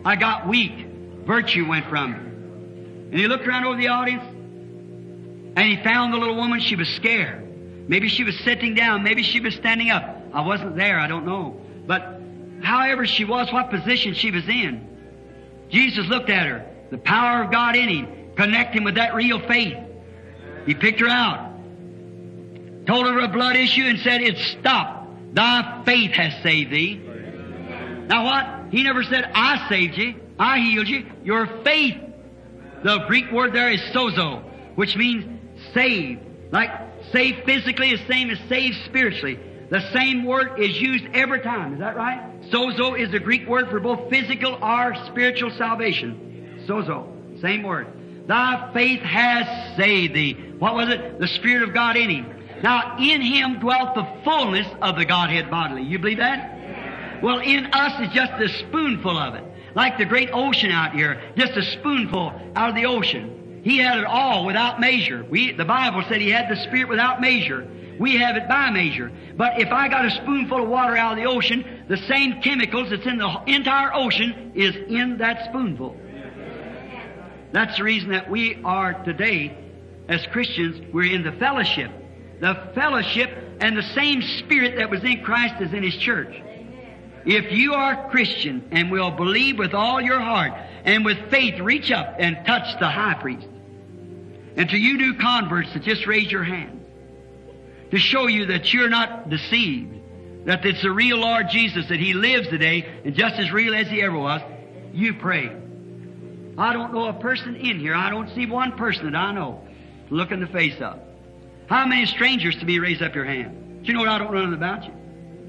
I got weak. Virtue went from me. And he looked around over the audience, and he found the little woman. She was scared. Maybe she was sitting down. Maybe she was standing up. I wasn't there. I don't know. But however she was, what position she was in, Jesus looked at her. The power of God in him, connect him with that real faith. He picked her out, told her a blood issue, and said, "It's stopped. Thy faith has saved thee." Now what? He never said, "I saved you. I healed you." Your faith. The Greek word there is sozo, which means saved. Like saved physically is the same as saved spiritually. The same word is used every time. Is that right? Sozo is the Greek word for both physical or spiritual salvation. Sozo. Same word. Thy faith has saved thee. What was it? The Spirit of God in him. Now, in him dwelt the fullness of the Godhead bodily. You believe that? Well, in us is just a spoonful of it. Like the great ocean out here. Just a spoonful out of the ocean. He had it all without measure. The Bible said he had the Spirit without measure. We have it by measure. But if I got a spoonful of water out of the ocean, the same chemicals that's in the entire ocean is in that spoonful. That's the reason that we are today, as Christians, we're in the fellowship. The fellowship and the same Spirit that was in Christ is in His church. If you are Christian and will believe with all your heart and with faith reach up and touch the high priest, and to you new converts that just raise your hand, to show you that you're not deceived, that it's the real Lord Jesus, that He lives today and just as real as He ever was, you pray. I don't know a person in here, I don't see one person that I know to look in the face of. How many strangers to be raise up your hand? Do you know what I don't know about you?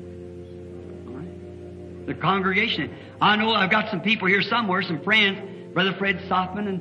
All right. The congregation. I know I've got some people here somewhere, some friends, Brother Fred Softman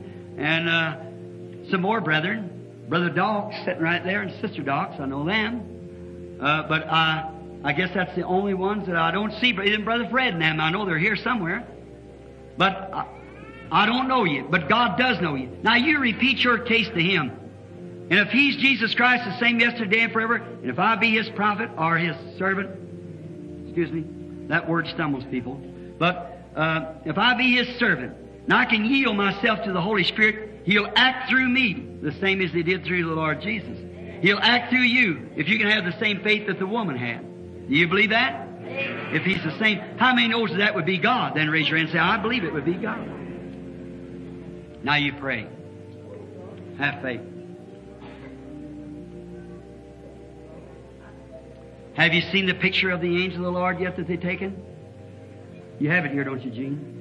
and some more brethren. Brother Dawkes sitting right there, and Sister Dawkes, I know them. But I guess that's the only ones that I don't see. But even Brother Fred and them, I know they're here somewhere. But I don't know you, but God does know you. Now you repeat your case to Him. And if He's Jesus Christ, the same yesterday and forever, and if I be His prophet or His servant, excuse me, that word stumbles people. But if I be His servant, now I can yield myself to the Holy Spirit. He'll act through me, the same as He did through the Lord Jesus. He'll act through you if you can have the same faith that the woman had. Do you believe that? If He's the same, how many knows that would be God? Then raise your hand and say, I believe it would be God. Now you pray. Have faith. Have you seen the picture of the angel of the Lord yet that they've taken? You have it here, don't you, Gene?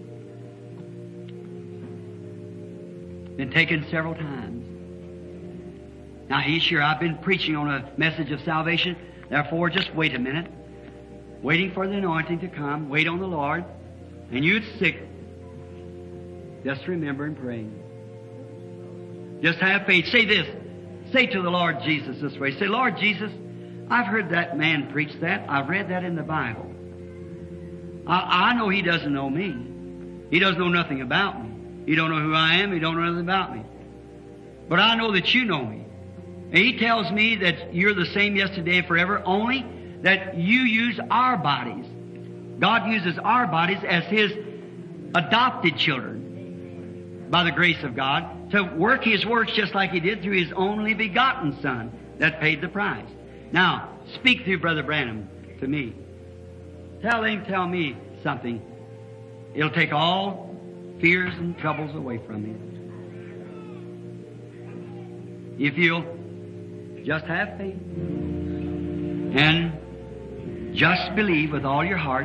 Been taken several times. Now he's here. I've been preaching on a message of salvation. Therefore, just wait a minute. Waiting for the anointing to come. Wait on the Lord. And you're sick. Just remember and pray. Just have faith. Say this. Say to the Lord Jesus this way. Say, Lord Jesus, I've heard that man preach that. I've read that in the Bible. I know he doesn't know me. He doesn't know nothing about me. He don't know who I am. He don't know nothing about me. But I know that you know me. And he tells me that you're the same yesterday and forever, only that you use our bodies. God uses our bodies as His adopted children by the grace of God to work His works just like He did through His only begotten Son that paid the price. Now, speak through Brother Branham to me. Tell me something. It'll take all fears and troubles away from me. If you'll just have faith and just believe with all your heart,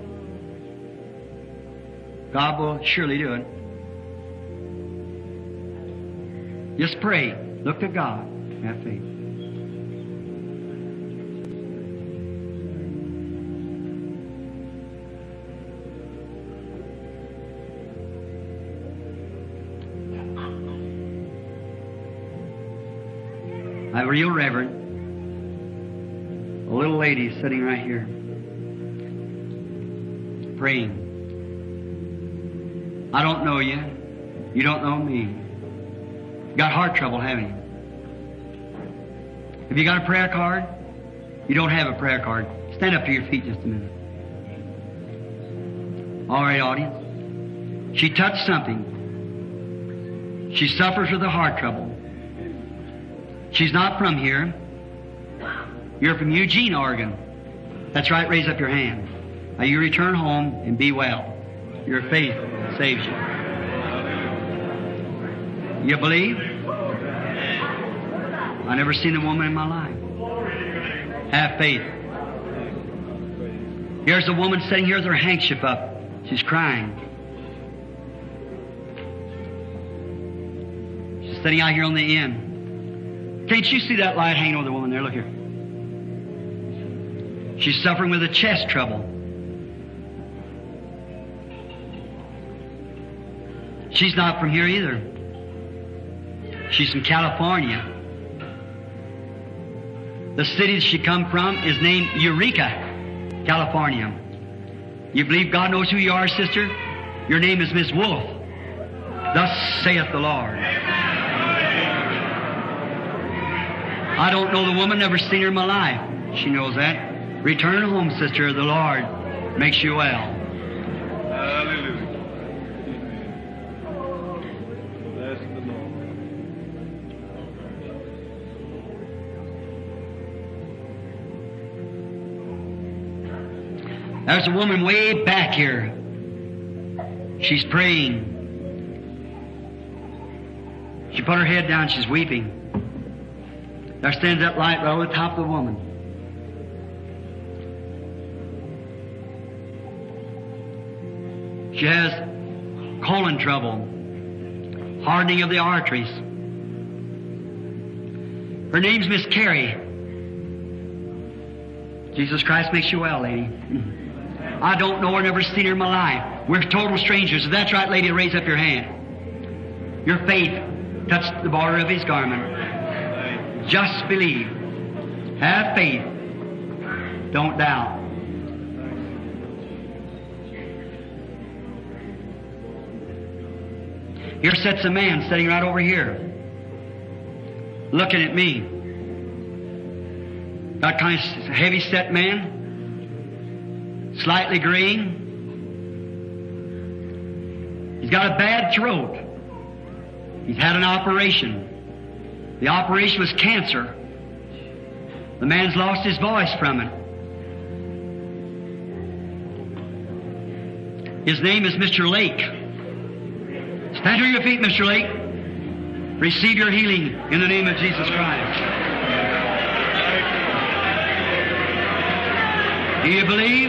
God will surely do it. Just pray. Look to God. Have faith. A real reverend, a little lady sitting right here, praying. I don't know you. You don't know me. Got heart trouble, haven't you? Have you got a prayer card? You don't have a prayer card. Stand up to your feet just a minute. All right, audience. She touched something. She suffers with a heart trouble. She's not from here. You're from Eugene, Oregon. That's right, raise up your hand. Now you return home and be well. Your faith saves you. You believe? I've never seen a woman in my life. Have faith. Here's a woman sitting here with her handkerchief up. She's crying. She's sitting out here on the end. Can't you see that light hanging over the woman there? Look here. She's suffering with a chest trouble. She's not from here either. She's from California. The city she come from is named Eureka, California. You believe God knows who you are, sister? Your name is Miss Wolf. Thus saith the Lord. I don't know the woman, never seen her in my life. She knows that. Return home, sister. The Lord makes you well. Hallelujah. Bless the Lord. There's a woman way back here. She's praying. She put her head down. She's weeping. There stands that light right over the top of the woman. She has colon trouble, hardening of the arteries. Her name's Miss Carrie. Jesus Christ makes you well, lady. I don't know her, never seen her in my life. We're total strangers. If that's right, lady, raise up your hand. Your faith touched the border of his garment. Just believe. Have faith. Don't doubt. Here sits a man sitting right over here, looking at me. Got kind of heavy-set man, slightly green. He's got a bad throat. He's had an operation. The operation was cancer. The man's lost his voice from it. His name is Mr. Lake. Stand to your feet, Mr. Lake. Receive your healing in the name of Jesus Christ. Do you believe?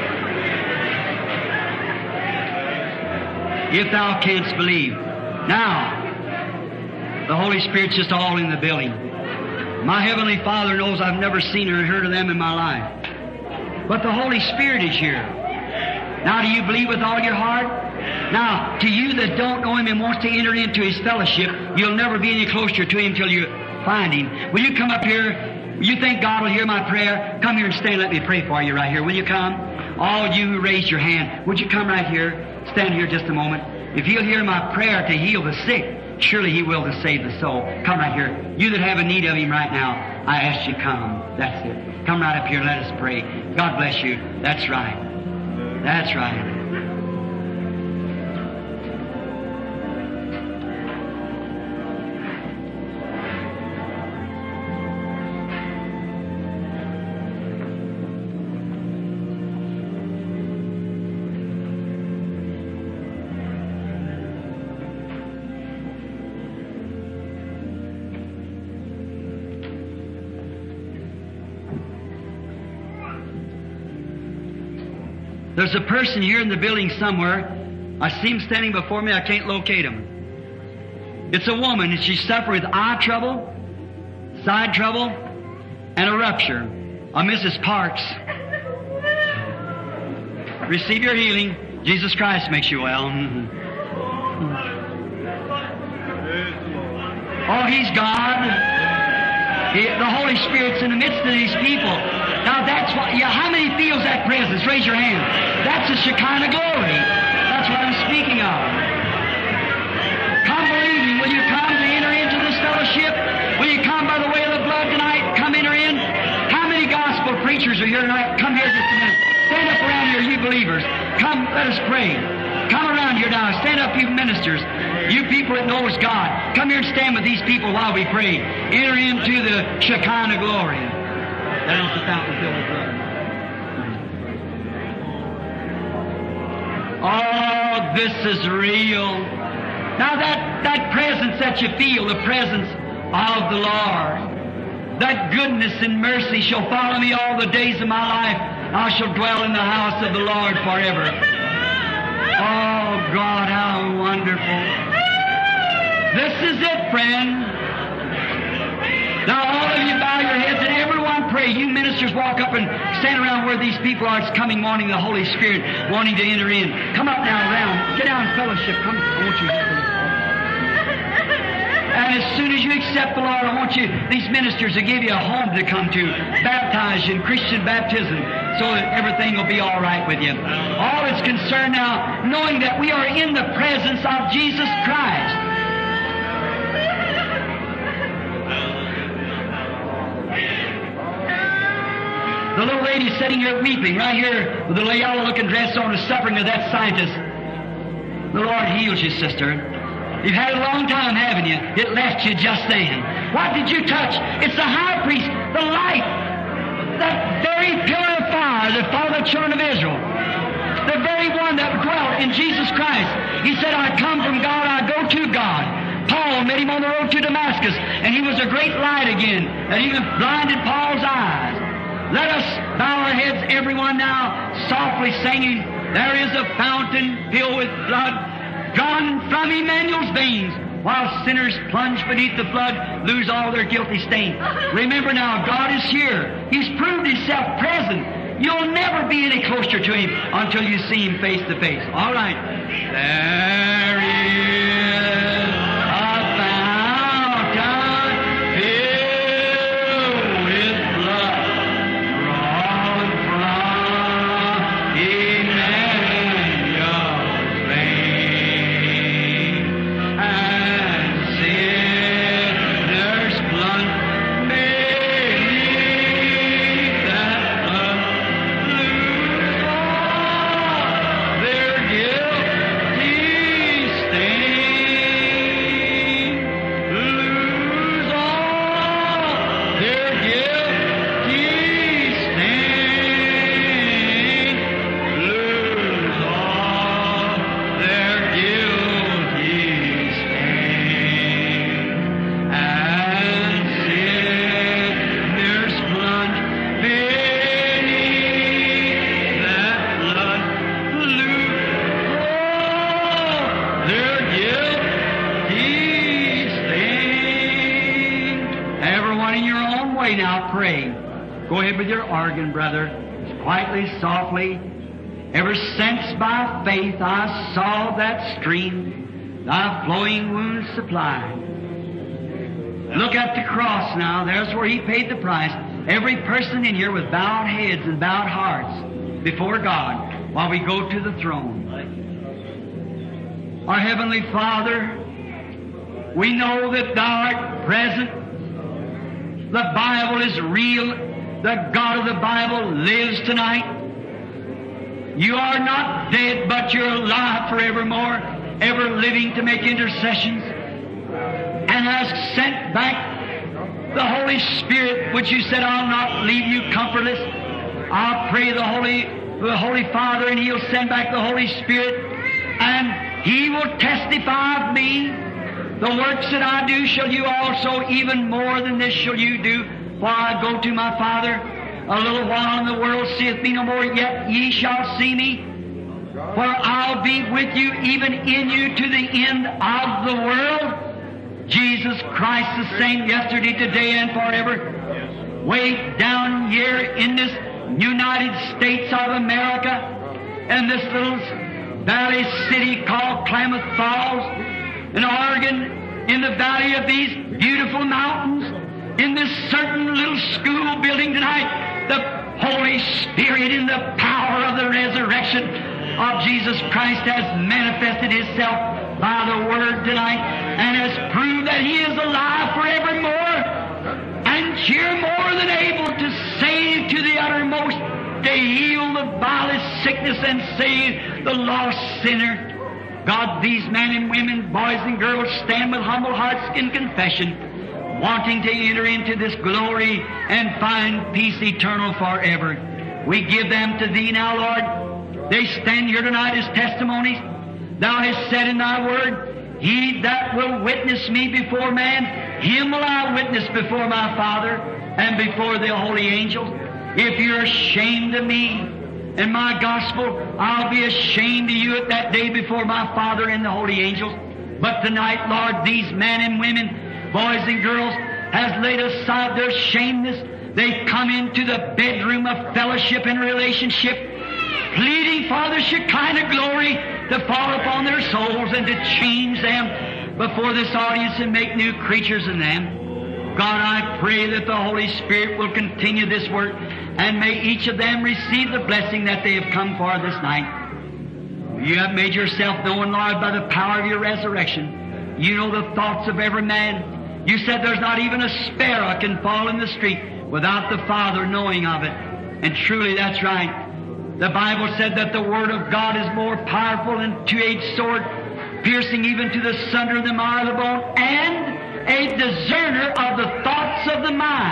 If thou canst believe. Now, the Holy Spirit's just all in the building. My Heavenly Father knows I've never seen or heard of them in my life. But the Holy Spirit is here. Now, do you believe with all your heart? Now, to you that don't know Him and wants to enter into His fellowship, you'll never be any closer to Him until you find Him. Will you come up here? You think God will hear my prayer? Come here and stand. Let me pray for you right here. Will you come? All you who raised your hand, would you come right here? Stand here just a moment. If He'll hear my prayer to heal the sick, surely He will to save the soul. Come right here. You that have a need of Him right now, I ask you come. That's it. Come right up here. Let us pray. God bless you. That's right. That's right. There's a person here in the building somewhere. I see him standing before me. I can't locate him. It's a woman, and she's suffering with eye trouble, side trouble, and a rupture. Mrs. Parks. Receive your healing. Jesus Christ makes you well. Oh, He's God. The Holy Spirit's in the midst of these people. Now that's what, how many feels that presence? Raise your hand. That's the Shekinah glory. That's what I'm speaking of. Come believing. Will you come to enter into this fellowship? Will you come by the way of the blood tonight? Come enter in. How many gospel preachers are here tonight? Come here just a minute. Stand up around here, you believers. Come, let us pray. Come around here now. Stand up, you ministers. You people that knows God. Come here and stand with these people while we pray. Enter into the Shekinah glory. Down at the fountain filled with blood. Oh, this is real. Now that presence that you feel, the presence of the Lord, that goodness and mercy shall follow me all the days of my life. I shall dwell in the house of the Lord forever. Oh, God, how wonderful. This is it, friend. Now, all of you bow your heads and everyone pray. You ministers walk up and stand around where these people are. It's coming, wanting the Holy Spirit, wanting to enter in. Come up now, around. Get down in fellowship. Come. I want you here. And as soon as you accept the Lord, I want you, these ministers, to give you a home to come to, baptize you in Christian baptism, so that everything will be all right with you. All is concerned now, knowing that we are in the presence of Jesus Christ. The little lady sitting here weeping, right here, with the yellow-looking dress on, is suffering of that scientist. The Lord heals you, sister. You've had it a long time, haven't you? It left you just then. What did you touch? It's the high priest, the light, that very pillar of fire that followed the children of Israel, the very one that dwelt in Jesus Christ. He said, I come from God, I go to God. Paul met him on the road to Damascus, and he was a great light again, that even blinded Paul's eyes. Let us bow our heads, everyone now, softly singing, there is a fountain filled with blood, drawn from Emmanuel's veins, while sinners plunge beneath the flood, lose all their guilty stain. Remember now, God is here. He's proved Himself present. You'll never be any closer to Him until you see Him face to face. All right. There is a fountain filled with blood, drawn from Emmanuel's veins, and sinners plunge beneath that blood, lose all their guilty stain, lose all their guilty stain, lose all their guilty stain, and sinners plunge beneath that blood, lose all their guilty stain. Everyone in your own way now, pray. Go ahead with your organ, brother, quietly, softly. Ever since by faith I saw that stream, thy flowing wounds supply. Look at the cross now. There's where He paid the price. Every person in here with bowed heads and bowed hearts before God while we go to the throne. Our Heavenly Father, we know that Thou art present. The Bible is real. The God of the Bible lives tonight. You are not dead, but you're alive forevermore, ever living to make intercessions, and has sent back the Holy Spirit, which you said, I'll not leave you comfortless. I'll pray the Holy Father, and He'll send back the Holy Spirit, and He will testify of me. The works that I do shall you also, even more than this shall you do, for I go to my Father. A little while and the world seeth me no more, yet ye shall see me. For I'll be with you, even in you, to the end of the world. Jesus Christ the same yesterday, today, and forever. Way down here in this United States of America, in this little valley city called Klamath Falls, in Oregon, in the valley of these beautiful mountains, in this certain little school building tonight, the Holy Spirit in the power of the resurrection of Jesus Christ has manifested Himself by the Word tonight and has proved that He is alive forevermore and here more than able to save to the uttermost, to heal the vilest sickness and save the lost sinner. God, these men and women, boys and girls, stand with humble hearts in confession, wanting to enter into this glory and find peace eternal forever. We give them to Thee now, Lord. They stand here tonight as testimonies. Thou hast said in Thy Word, He that will witness Me before man, him will I witness before my Father and before the holy angels. If you're ashamed of Me and my gospel, I'll be ashamed of you at that day before my Father and the holy angels. But tonight, Lord, these men and women, boys and girls, has laid aside their shameness. They've come into the bedroom of fellowship and relationship, pleading for the Shekinah glory to fall upon their souls and to change them before this audience and make new creatures in them. God, I pray that the Holy Spirit will continue this work, and may each of them receive the blessing that they have come for this night. You have made yourself known, Lord, by the power of your resurrection. You know the thoughts of every man. You said there's not even a sparrow can fall in the street without the Father knowing of it. And truly that's right. The Bible said that the Word of God is more powerful than two-edged sword, piercing even to the sunder of the marrow of the bone, and a discerner of the thoughts of the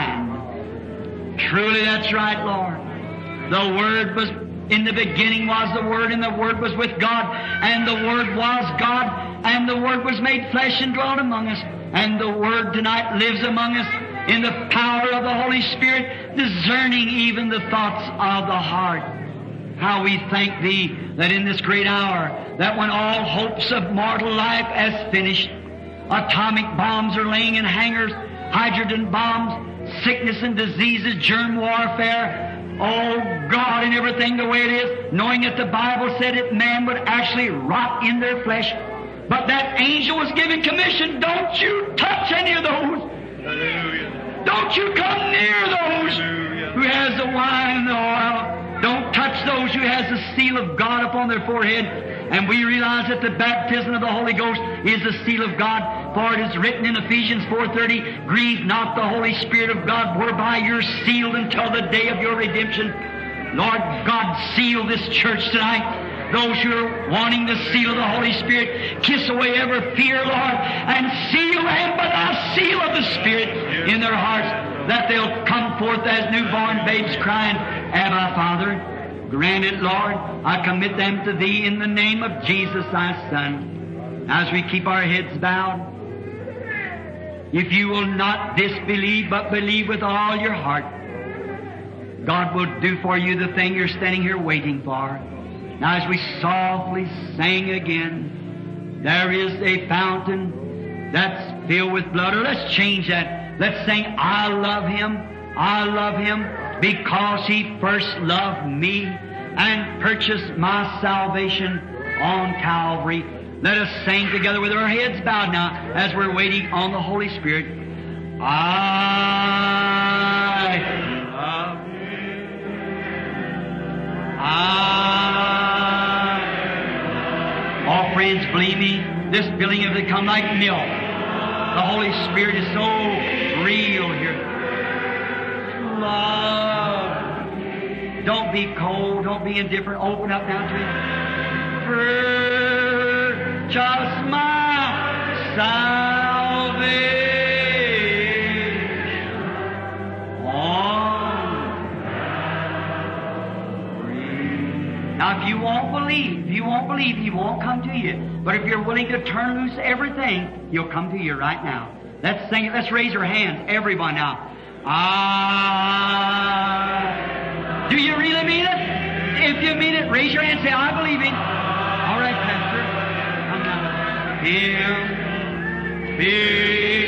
mind. Truly that's right, Lord. The Word was, in the beginning was the Word, and the Word was with God, and the Word was God, and the Word was made flesh and dwelt among us, and the Word tonight lives among us in the power of the Holy Spirit, discerning even the thoughts of the heart. How we thank Thee that in this great hour, that when all hopes of mortal life is finished, atomic bombs are laying in hangars, hydrogen bombs, sickness and diseases, germ warfare, oh God, and everything the way it is, knowing that the Bible said that man would actually rot in their flesh. But that angel was given commission, don't you touch any of those. Hallelujah. Don't you come near those who has the wine and the oil. Don't touch those who has the seal of God upon their forehead. And we realize that the baptism of the Holy Ghost is the seal of God. For it is written in Ephesians 4:30, grieve not the Holy Spirit of God, whereby you're sealed until the day of your redemption. Lord God, seal this church tonight. Those who are wanting the seal of the Holy Spirit, kiss away every fear, Lord, and seal them by the seal of the Spirit in their hearts, that they'll come forth as newborn babes crying, Abba, Father. Grant it, Lord. I commit them to Thee in the name of Jesus, Thy Son. As we keep our heads bowed, if you will not disbelieve, but believe with all your heart, God will do for you the thing you're standing here waiting for. Now as we softly sing again, there is a fountain that's filled with blood. Or let's change that. Let's sing, I love Him because He first loved me and purchased my salvation on Calvary. Let us sing together with our heads bowed now as we're waiting on the Holy Spirit. I love Him. Oh, friends, believe me, this building has become like milk. The Holy Spirit is so real here. Love. Don't be cold. Don't be indifferent. Open up now to Him. Purchase my salvation on Calvary. Now, if you won't believe, He won't come to you. But if you're willing to turn loose everything, He'll come to you right now. Let's sing it. Let's raise our hands, everyone now. Do you really mean it? If you mean it, raise your hand and say, I believe Him. All right, Pastor. Come now. Him.